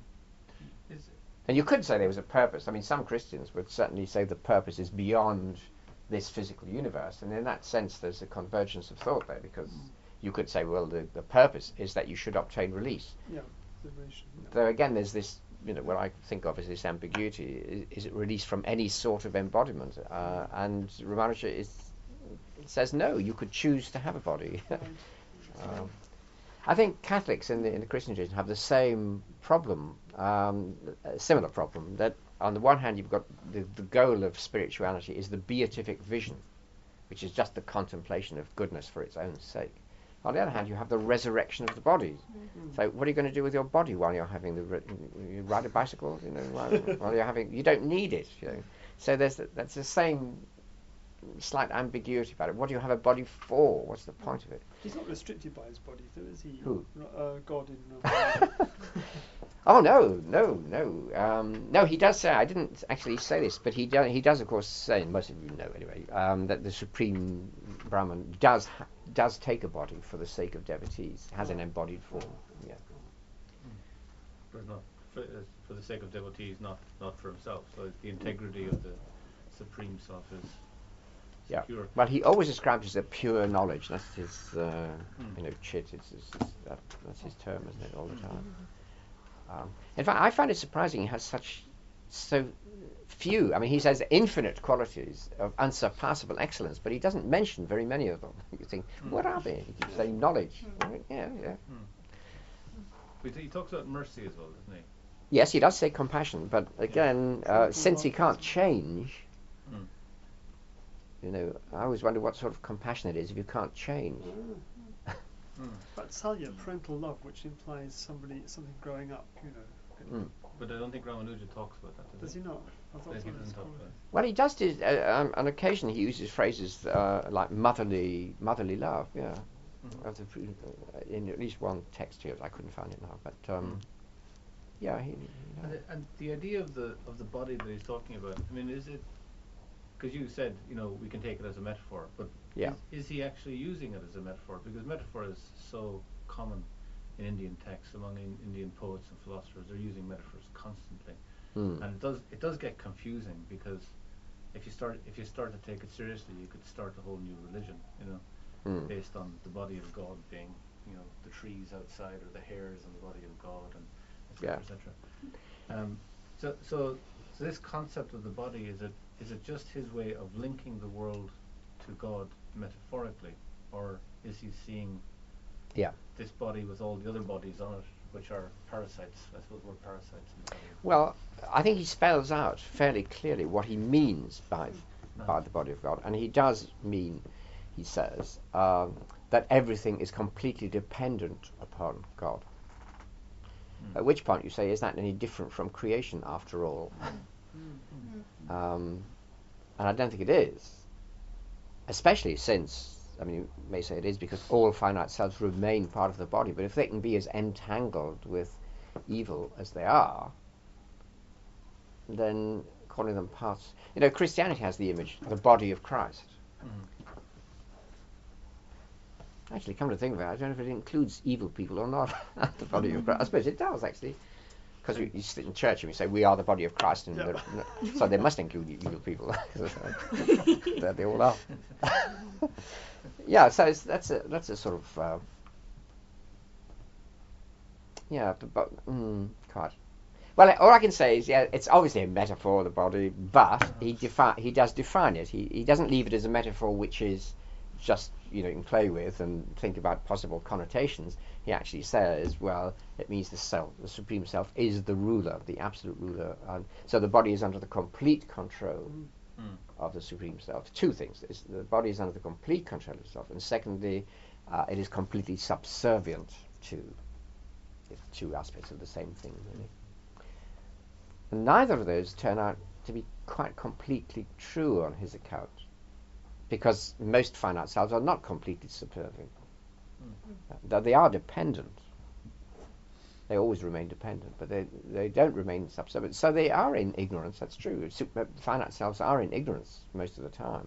Is And you could say there was a purpose. I mean, some Christians would certainly say the purpose is beyond this physical universe. And in that sense, there's a convergence of thought there, because you could say, well, the, the purpose is that you should obtain release. Yeah, liberation. Yeah. Though again, there's this, you know, what I think of as this ambiguity. Is, is it release from any sort of embodiment? Uh, and Ramanuja is, says, no, you could choose to have a body. Right. Um, I think Catholics in the in the Christian tradition have the same problem, um, a similar problem. That on the one hand, you've got the, the goal of spirituality is the beatific vision, which is just the contemplation of goodness for its own sake. On the other hand, you have the resurrection of the body. Mm. So, what are you going to do with your body while you're having the re- you ride a bicycle? You know, while, while you're having, you don't need it. You know, so there's the, that's the same slight ambiguity about it. What do you have a body for? What's the point of it? He's not restricted by his body, though, is he? Who? Uh, God in Ramanuja. Oh no, no, no, um, no. He does say. I didn't actually say this, but he does. He does, of course, say, and most of you know anyway, um, that the supreme Brahman does ha- does take a body for the sake of devotees, has an embodied form. Yeah. but not for, uh, for the sake of devotees, not not for himself. So the integrity of the supreme self is Yeah. secure. Well, he always describes it as a pure knowledge. That's his, uh, Mm. you know, chit. It's, it's, it's that, that's his term, isn't it, all the time? Um, in fact, I find it surprising he has such so few. I mean, he says infinite qualities of unsurpassable excellence, but he doesn't mention very many of them. You think, Mm. what are they? He keeps saying knowledge. Mm. Yeah, yeah. But he talks about mercy as well, doesn't he? Yes, he does say compassion, but again, uh, since he can't change, Mm. you know, I always wonder what sort of compassion it is if you can't change. Ah. Mm. But salya, parental love, which implies somebody something growing up, you know. Mm. But I don't think Ramanuja talks about that, Does does he not? I thought He it was doesn't talk called- about it. Well, he does. His, uh, um, on occasion, he uses phrases uh, like motherly, motherly love. Yeah, Mhm. Of the pre- uh, in at least one text here. I couldn't find it now, but um, Mm. yeah, he. he And, the, and the idea of the of the body that he's talking about, I mean, is it? Because you said, you know, we can take it as a metaphor, but Yeah. is, is he actually using it as a metaphor? Because metaphor is so common in Indian texts among in, Indian poets and philosophers. They're using metaphors constantly, Mm. and it does it does get confusing because if you start if you start to take it seriously, you could start a whole new religion, you know, Mm. based on the body of God being, you know, the trees outside or the hairs on the body of God, and et cetera, Yeah. et cetera. Um, so, so, so this concept of the body, is it is it just his way of linking the world to God metaphorically, or is he seeing Yeah. this body with all the other bodies on it, which are parasites? I suppose we're parasites in the body. Well, I think he spells out fairly clearly what he means by Right. by the body of God, and he does mean, he says, um, that everything is completely dependent upon God. Mm. At which point you say, is that any different from creation after all? Mm. Um, and I don't think it is. Especially since, I mean, you may say it is because all finite selves remain part of the body, but if they can be as entangled with evil as they are, then calling them parts... You know, Christianity has the image of the body of Christ. Mm. Actually, come to think of it, I don't know if it includes evil people or not, the body of Christ. I suppose it does, actually. Because you, you sit in church and you say, we are the body of Christ, and Yeah. the- so they must include evil people. There they all are. Yeah, so it's, that's a that's a sort of uh, yeah, but, but mm, quite. Well, all I can say is, yeah, it's obviously a metaphor of the body, but he defi- he does define it. He he doesn't leave it as a metaphor which is just, you know, you can play with and think about possible connotations. He actually says, well, it means the self, the supreme self, is the ruler, the absolute ruler. And so the body is under the complete control Mm. of the supreme self. Two things: it's, the body is under the complete control of itself, and secondly, uh, it is completely subservient to the two aspects of the same thing, really. And neither of those turn out to be quite completely true on his account, because most finite selves are not completely subservient. Though they are dependent. They always remain dependent, but they they don't remain subservient. So they are in ignorance, that's true. Super, finite selves are in ignorance most of the time.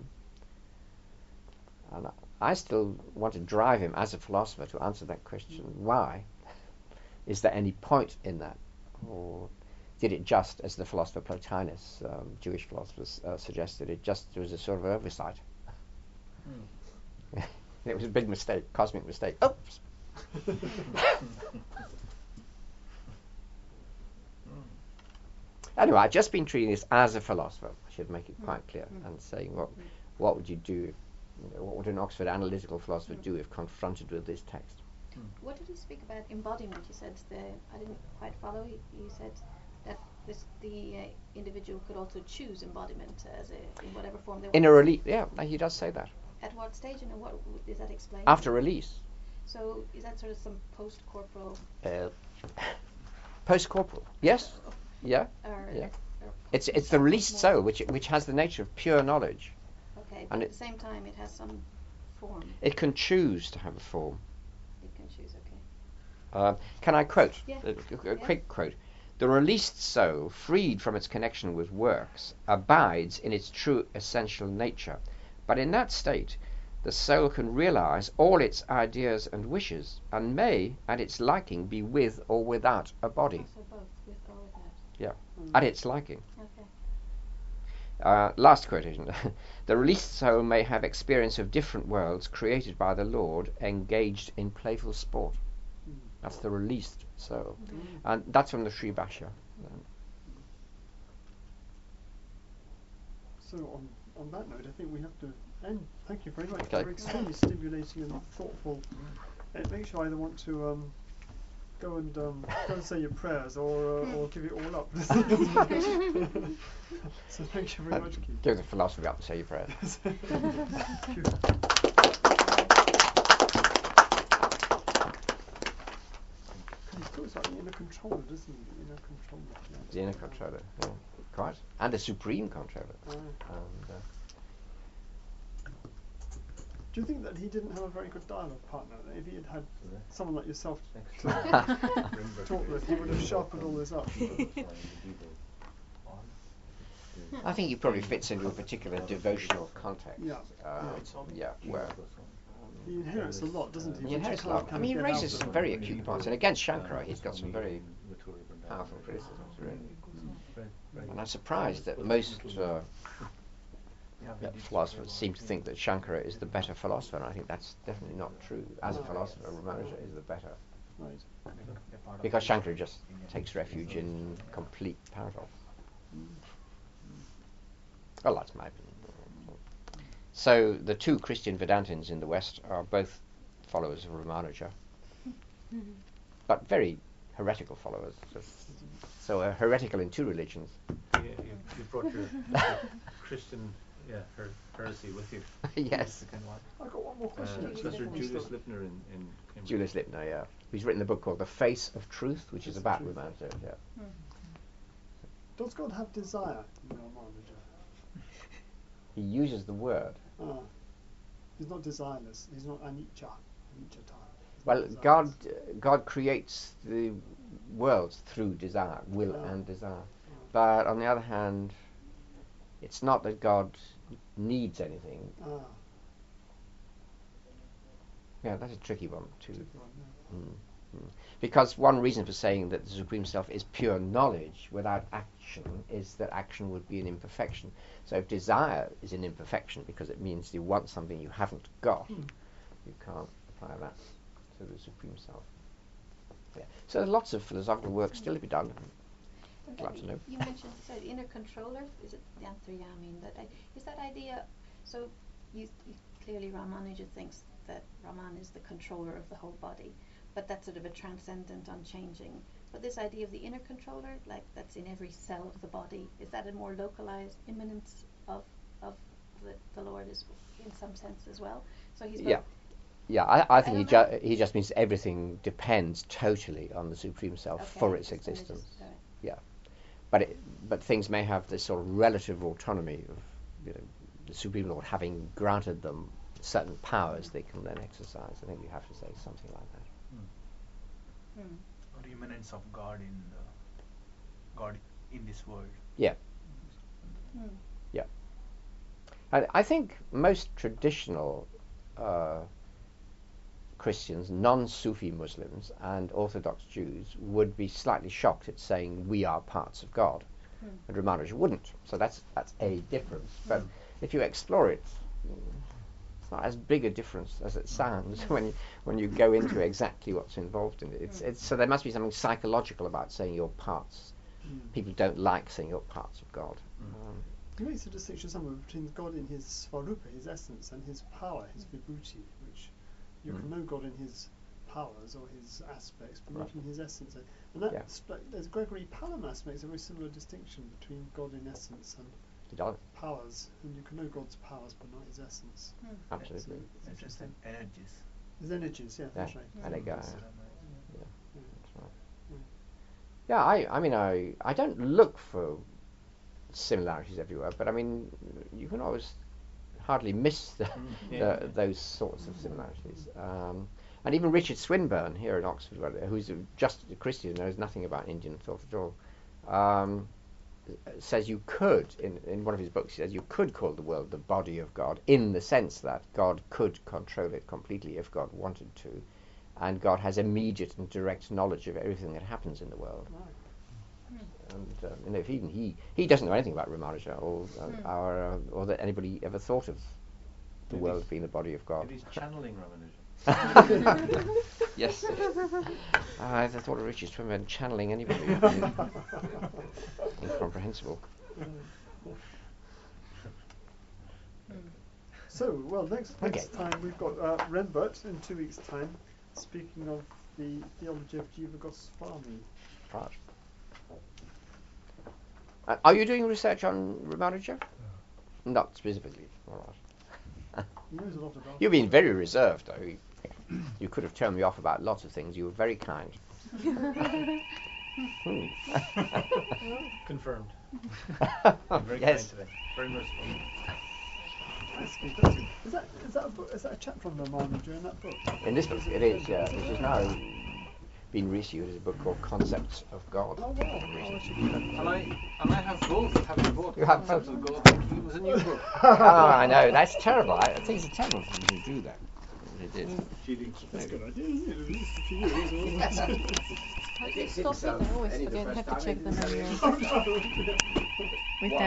And I still want to drive him as a philosopher to answer that question. Why? Is there any point in that? Or did it just, as the philosopher Plotinus, um, Jewish philosophers, uh, suggested, it just was a sort of oversight? Mm. It was a big mistake, cosmic mistake. Oops! Anyway, I've just been treating this as a philosopher. I should make it quite clear, and saying, what, what would you do? You know, what would an Oxford analytical philosopher do if confronted with this text? What did you speak about embodiment? You said the I didn't quite follow. You, you said that this, the uh, individual could also choose embodiment as a, in whatever form they want. In a release, yeah, he does say that. At what stage and what w- is that explained? After release. So is that sort of some post-corporal? Uh, post-corporal, yes, yeah, Or, yeah. or It's it's the released soul which which has the nature of pure knowledge. Okay, but and at it- the same time, it has some form. It can choose to have a form. It can choose. Okay. Uh, can I quote? Yeah. A, a- a Yeah. quick quote. The released soul, freed from its connection with works, abides in its true essential nature. But in that state, the soul can realize all its ideas and wishes, and may, at its liking, be with or without a body. Also both, with or without. Yeah, Mm. at its liking. Okay. Uh, last quotation. The released soul may have experience of different worlds created by the Lord, engaged in playful sport. Mm. That's the released soul. Mm. And that's from the Sri Bhashya. So on, on that note, I think we have to end. Thank you very much. Okay. They were extremely stimulating and thoughtful. It makes you either want to um, go and um, go and say your prayers or uh, or give it all up. So thank you very much, Keith. Give the philosophy up and say your prayers. Thank you. He talks about the inner controller, doesn't he? The inner controller. Yeah. The inner controller, yeah, quite. And a supreme controller. Ah. And, uh, Do you think that he didn't have a very good dialogue partner? That if he had had someone like yourself to Thanks. talk with, he would have sharpened all this up. I think he probably fits into a particular devotional context. Yeah. Uh, yeah, where He inherits a lot, doesn't he? he which you inherits a can't lot. I kind mean, he of get raises out some of very him. acute points, and against Shankara, he's got some very powerful criticisms, really. And I'm surprised that most uh, yeah, philosophers seem to think that Shankara is the better philosopher, and I think that's definitely not true. As a philosopher, Ramanuja is the better, Right. because Shankara just takes refuge in complete paradox. Well, that's my opinion. So the two Christian Vedantins in the West are both followers of Ramanuja, but very heretical followers. Just, so uh, heretical in two religions. Yeah, you, you brought your, your Christian yeah, her, heresy with you. Yes. Second one. I've got one more Uh, question. Julius Professor Lipner. Julius Lipner in, in Cambridge. Julius Lipner, yeah. Who's written a book called The Face of Truth, which Face is of about Truth. Ramanuja, yeah. Hmm. Does God have desire in Ramanuja? He uses the word. Ah, he's not desireless. He's not anicca. Anicca. Well, God, uh, God creates the worlds through desire, will Ah. and desire. Ah. But on the other hand, it's not that God needs anything. Ah, Yeah, that's a tricky one too. tricky one, yeah. Mm, mm. Because one reason for saying that the Supreme Self is pure knowledge without action is that action would be an imperfection. So if desire is an imperfection because it means you want something you haven't got, Hmm. you can't apply that to the Supreme Self. Yeah. So there's lots of philosophical work still to be done. And Glad then to know. You mentioned so the inner controller. Is it the Antaryami? That I, is that idea? So you, you clearly Ramanuja thinks that Raman is the controller of the whole body, but that's sort of a transcendent, unchanging. But this idea of the inner controller, like that's in every cell of the body, is that a more localized immanence of of the, the Lord is in some sense as well? So he's Yeah. both. Yeah, I, I think I he, don't know. ju- he just means everything depends totally on the Supreme Self Okay, for its so then it is- existence. all right. Yeah, but it, but things may have this sort of relative autonomy of, you know, the Supreme Lord having granted them certain powers they can then exercise. I think you have to say something like that. Hmm. Or immanence of God in the God in this world. Yeah, Hmm. yeah. And I think most traditional uh, Christians, non-Sufi Muslims, and Orthodox Jews would be slightly shocked at saying we are parts of God, Hmm. and Ramanuja wouldn't. So that's that's a difference. But if you explore it, it's not as big a difference as it sounds when you, when you go into exactly what's involved in it. It's, it's so there must be something psychological about saying you're parts. Mm. People don't like saying you're parts of God. Um, He makes a distinction somewhere between God in his svarupa, his essence, and his power, his vibhuti, which you Mm. can know God in his powers or his aspects, but not Right. in his essence. And that, Yeah. spe- as Gregory Palamas makes a very similar distinction between God in essence and he does. powers, and you can know God's powers but not his essence. Hmm. Absolutely. So it's It's just interesting. energies. His energies, yeah, that's Yeah. right. And it goes. That's Yeah. Rama- Yeah, Yeah. that's right. Yeah. Yeah, I, I mean, I, I don't look for similarities everywhere, but I mean, you can always hardly miss the, Mm, the, yeah. those sorts of similarities. Um, and even Richard Swinburne here in Oxford, well, who's a, just a Christian, knows nothing about Indian thought at all, um, says you could, in, in one of his books, he says you could call the world the body of God in the sense that God could control it completely if God wanted to, and God has immediate and direct knowledge of everything that happens in the world. Right. And um, you know, if even he he doesn't know anything about Ramanuja or uh, Hmm. our uh, or that anybody ever thought of the Maybe world he's- being the body of God. Maybe he's channeling Ramanuja. Yes. Ah, I thought of Richard Swinburne channeling anybody. Incomprehensible. Hmm. So, well, next next Okay. time we've got uh, Rembert in two weeks' time, speaking of the theology of Jiva Goswami. Right. Uh, are you doing research on Ramanuja? Not specifically. All right. He knows a lot about You've it. been very reserved, though. You, you could have turned me off about lots of things. You were very kind. Hmm. Confirmed. Very Yes. kind today. Very merciful. That's good, that's good. Is that is that a book? Is that a chapter on Ramanuja in that book? In this book, it is, yeah, which is now been reissued as a book called Concepts of God. Oh wow! Oh, I should do that. And I and I have both. Having bought You have Concepts both? of God, it was a new book. Oh, I know, that's terrible. I I think it's terrible for them to do that. They did. Cheating. That's a good idea, isn't it? At least for you, isn't it? How do you stop it? I always forget. I have to check the manual. Oh, no. With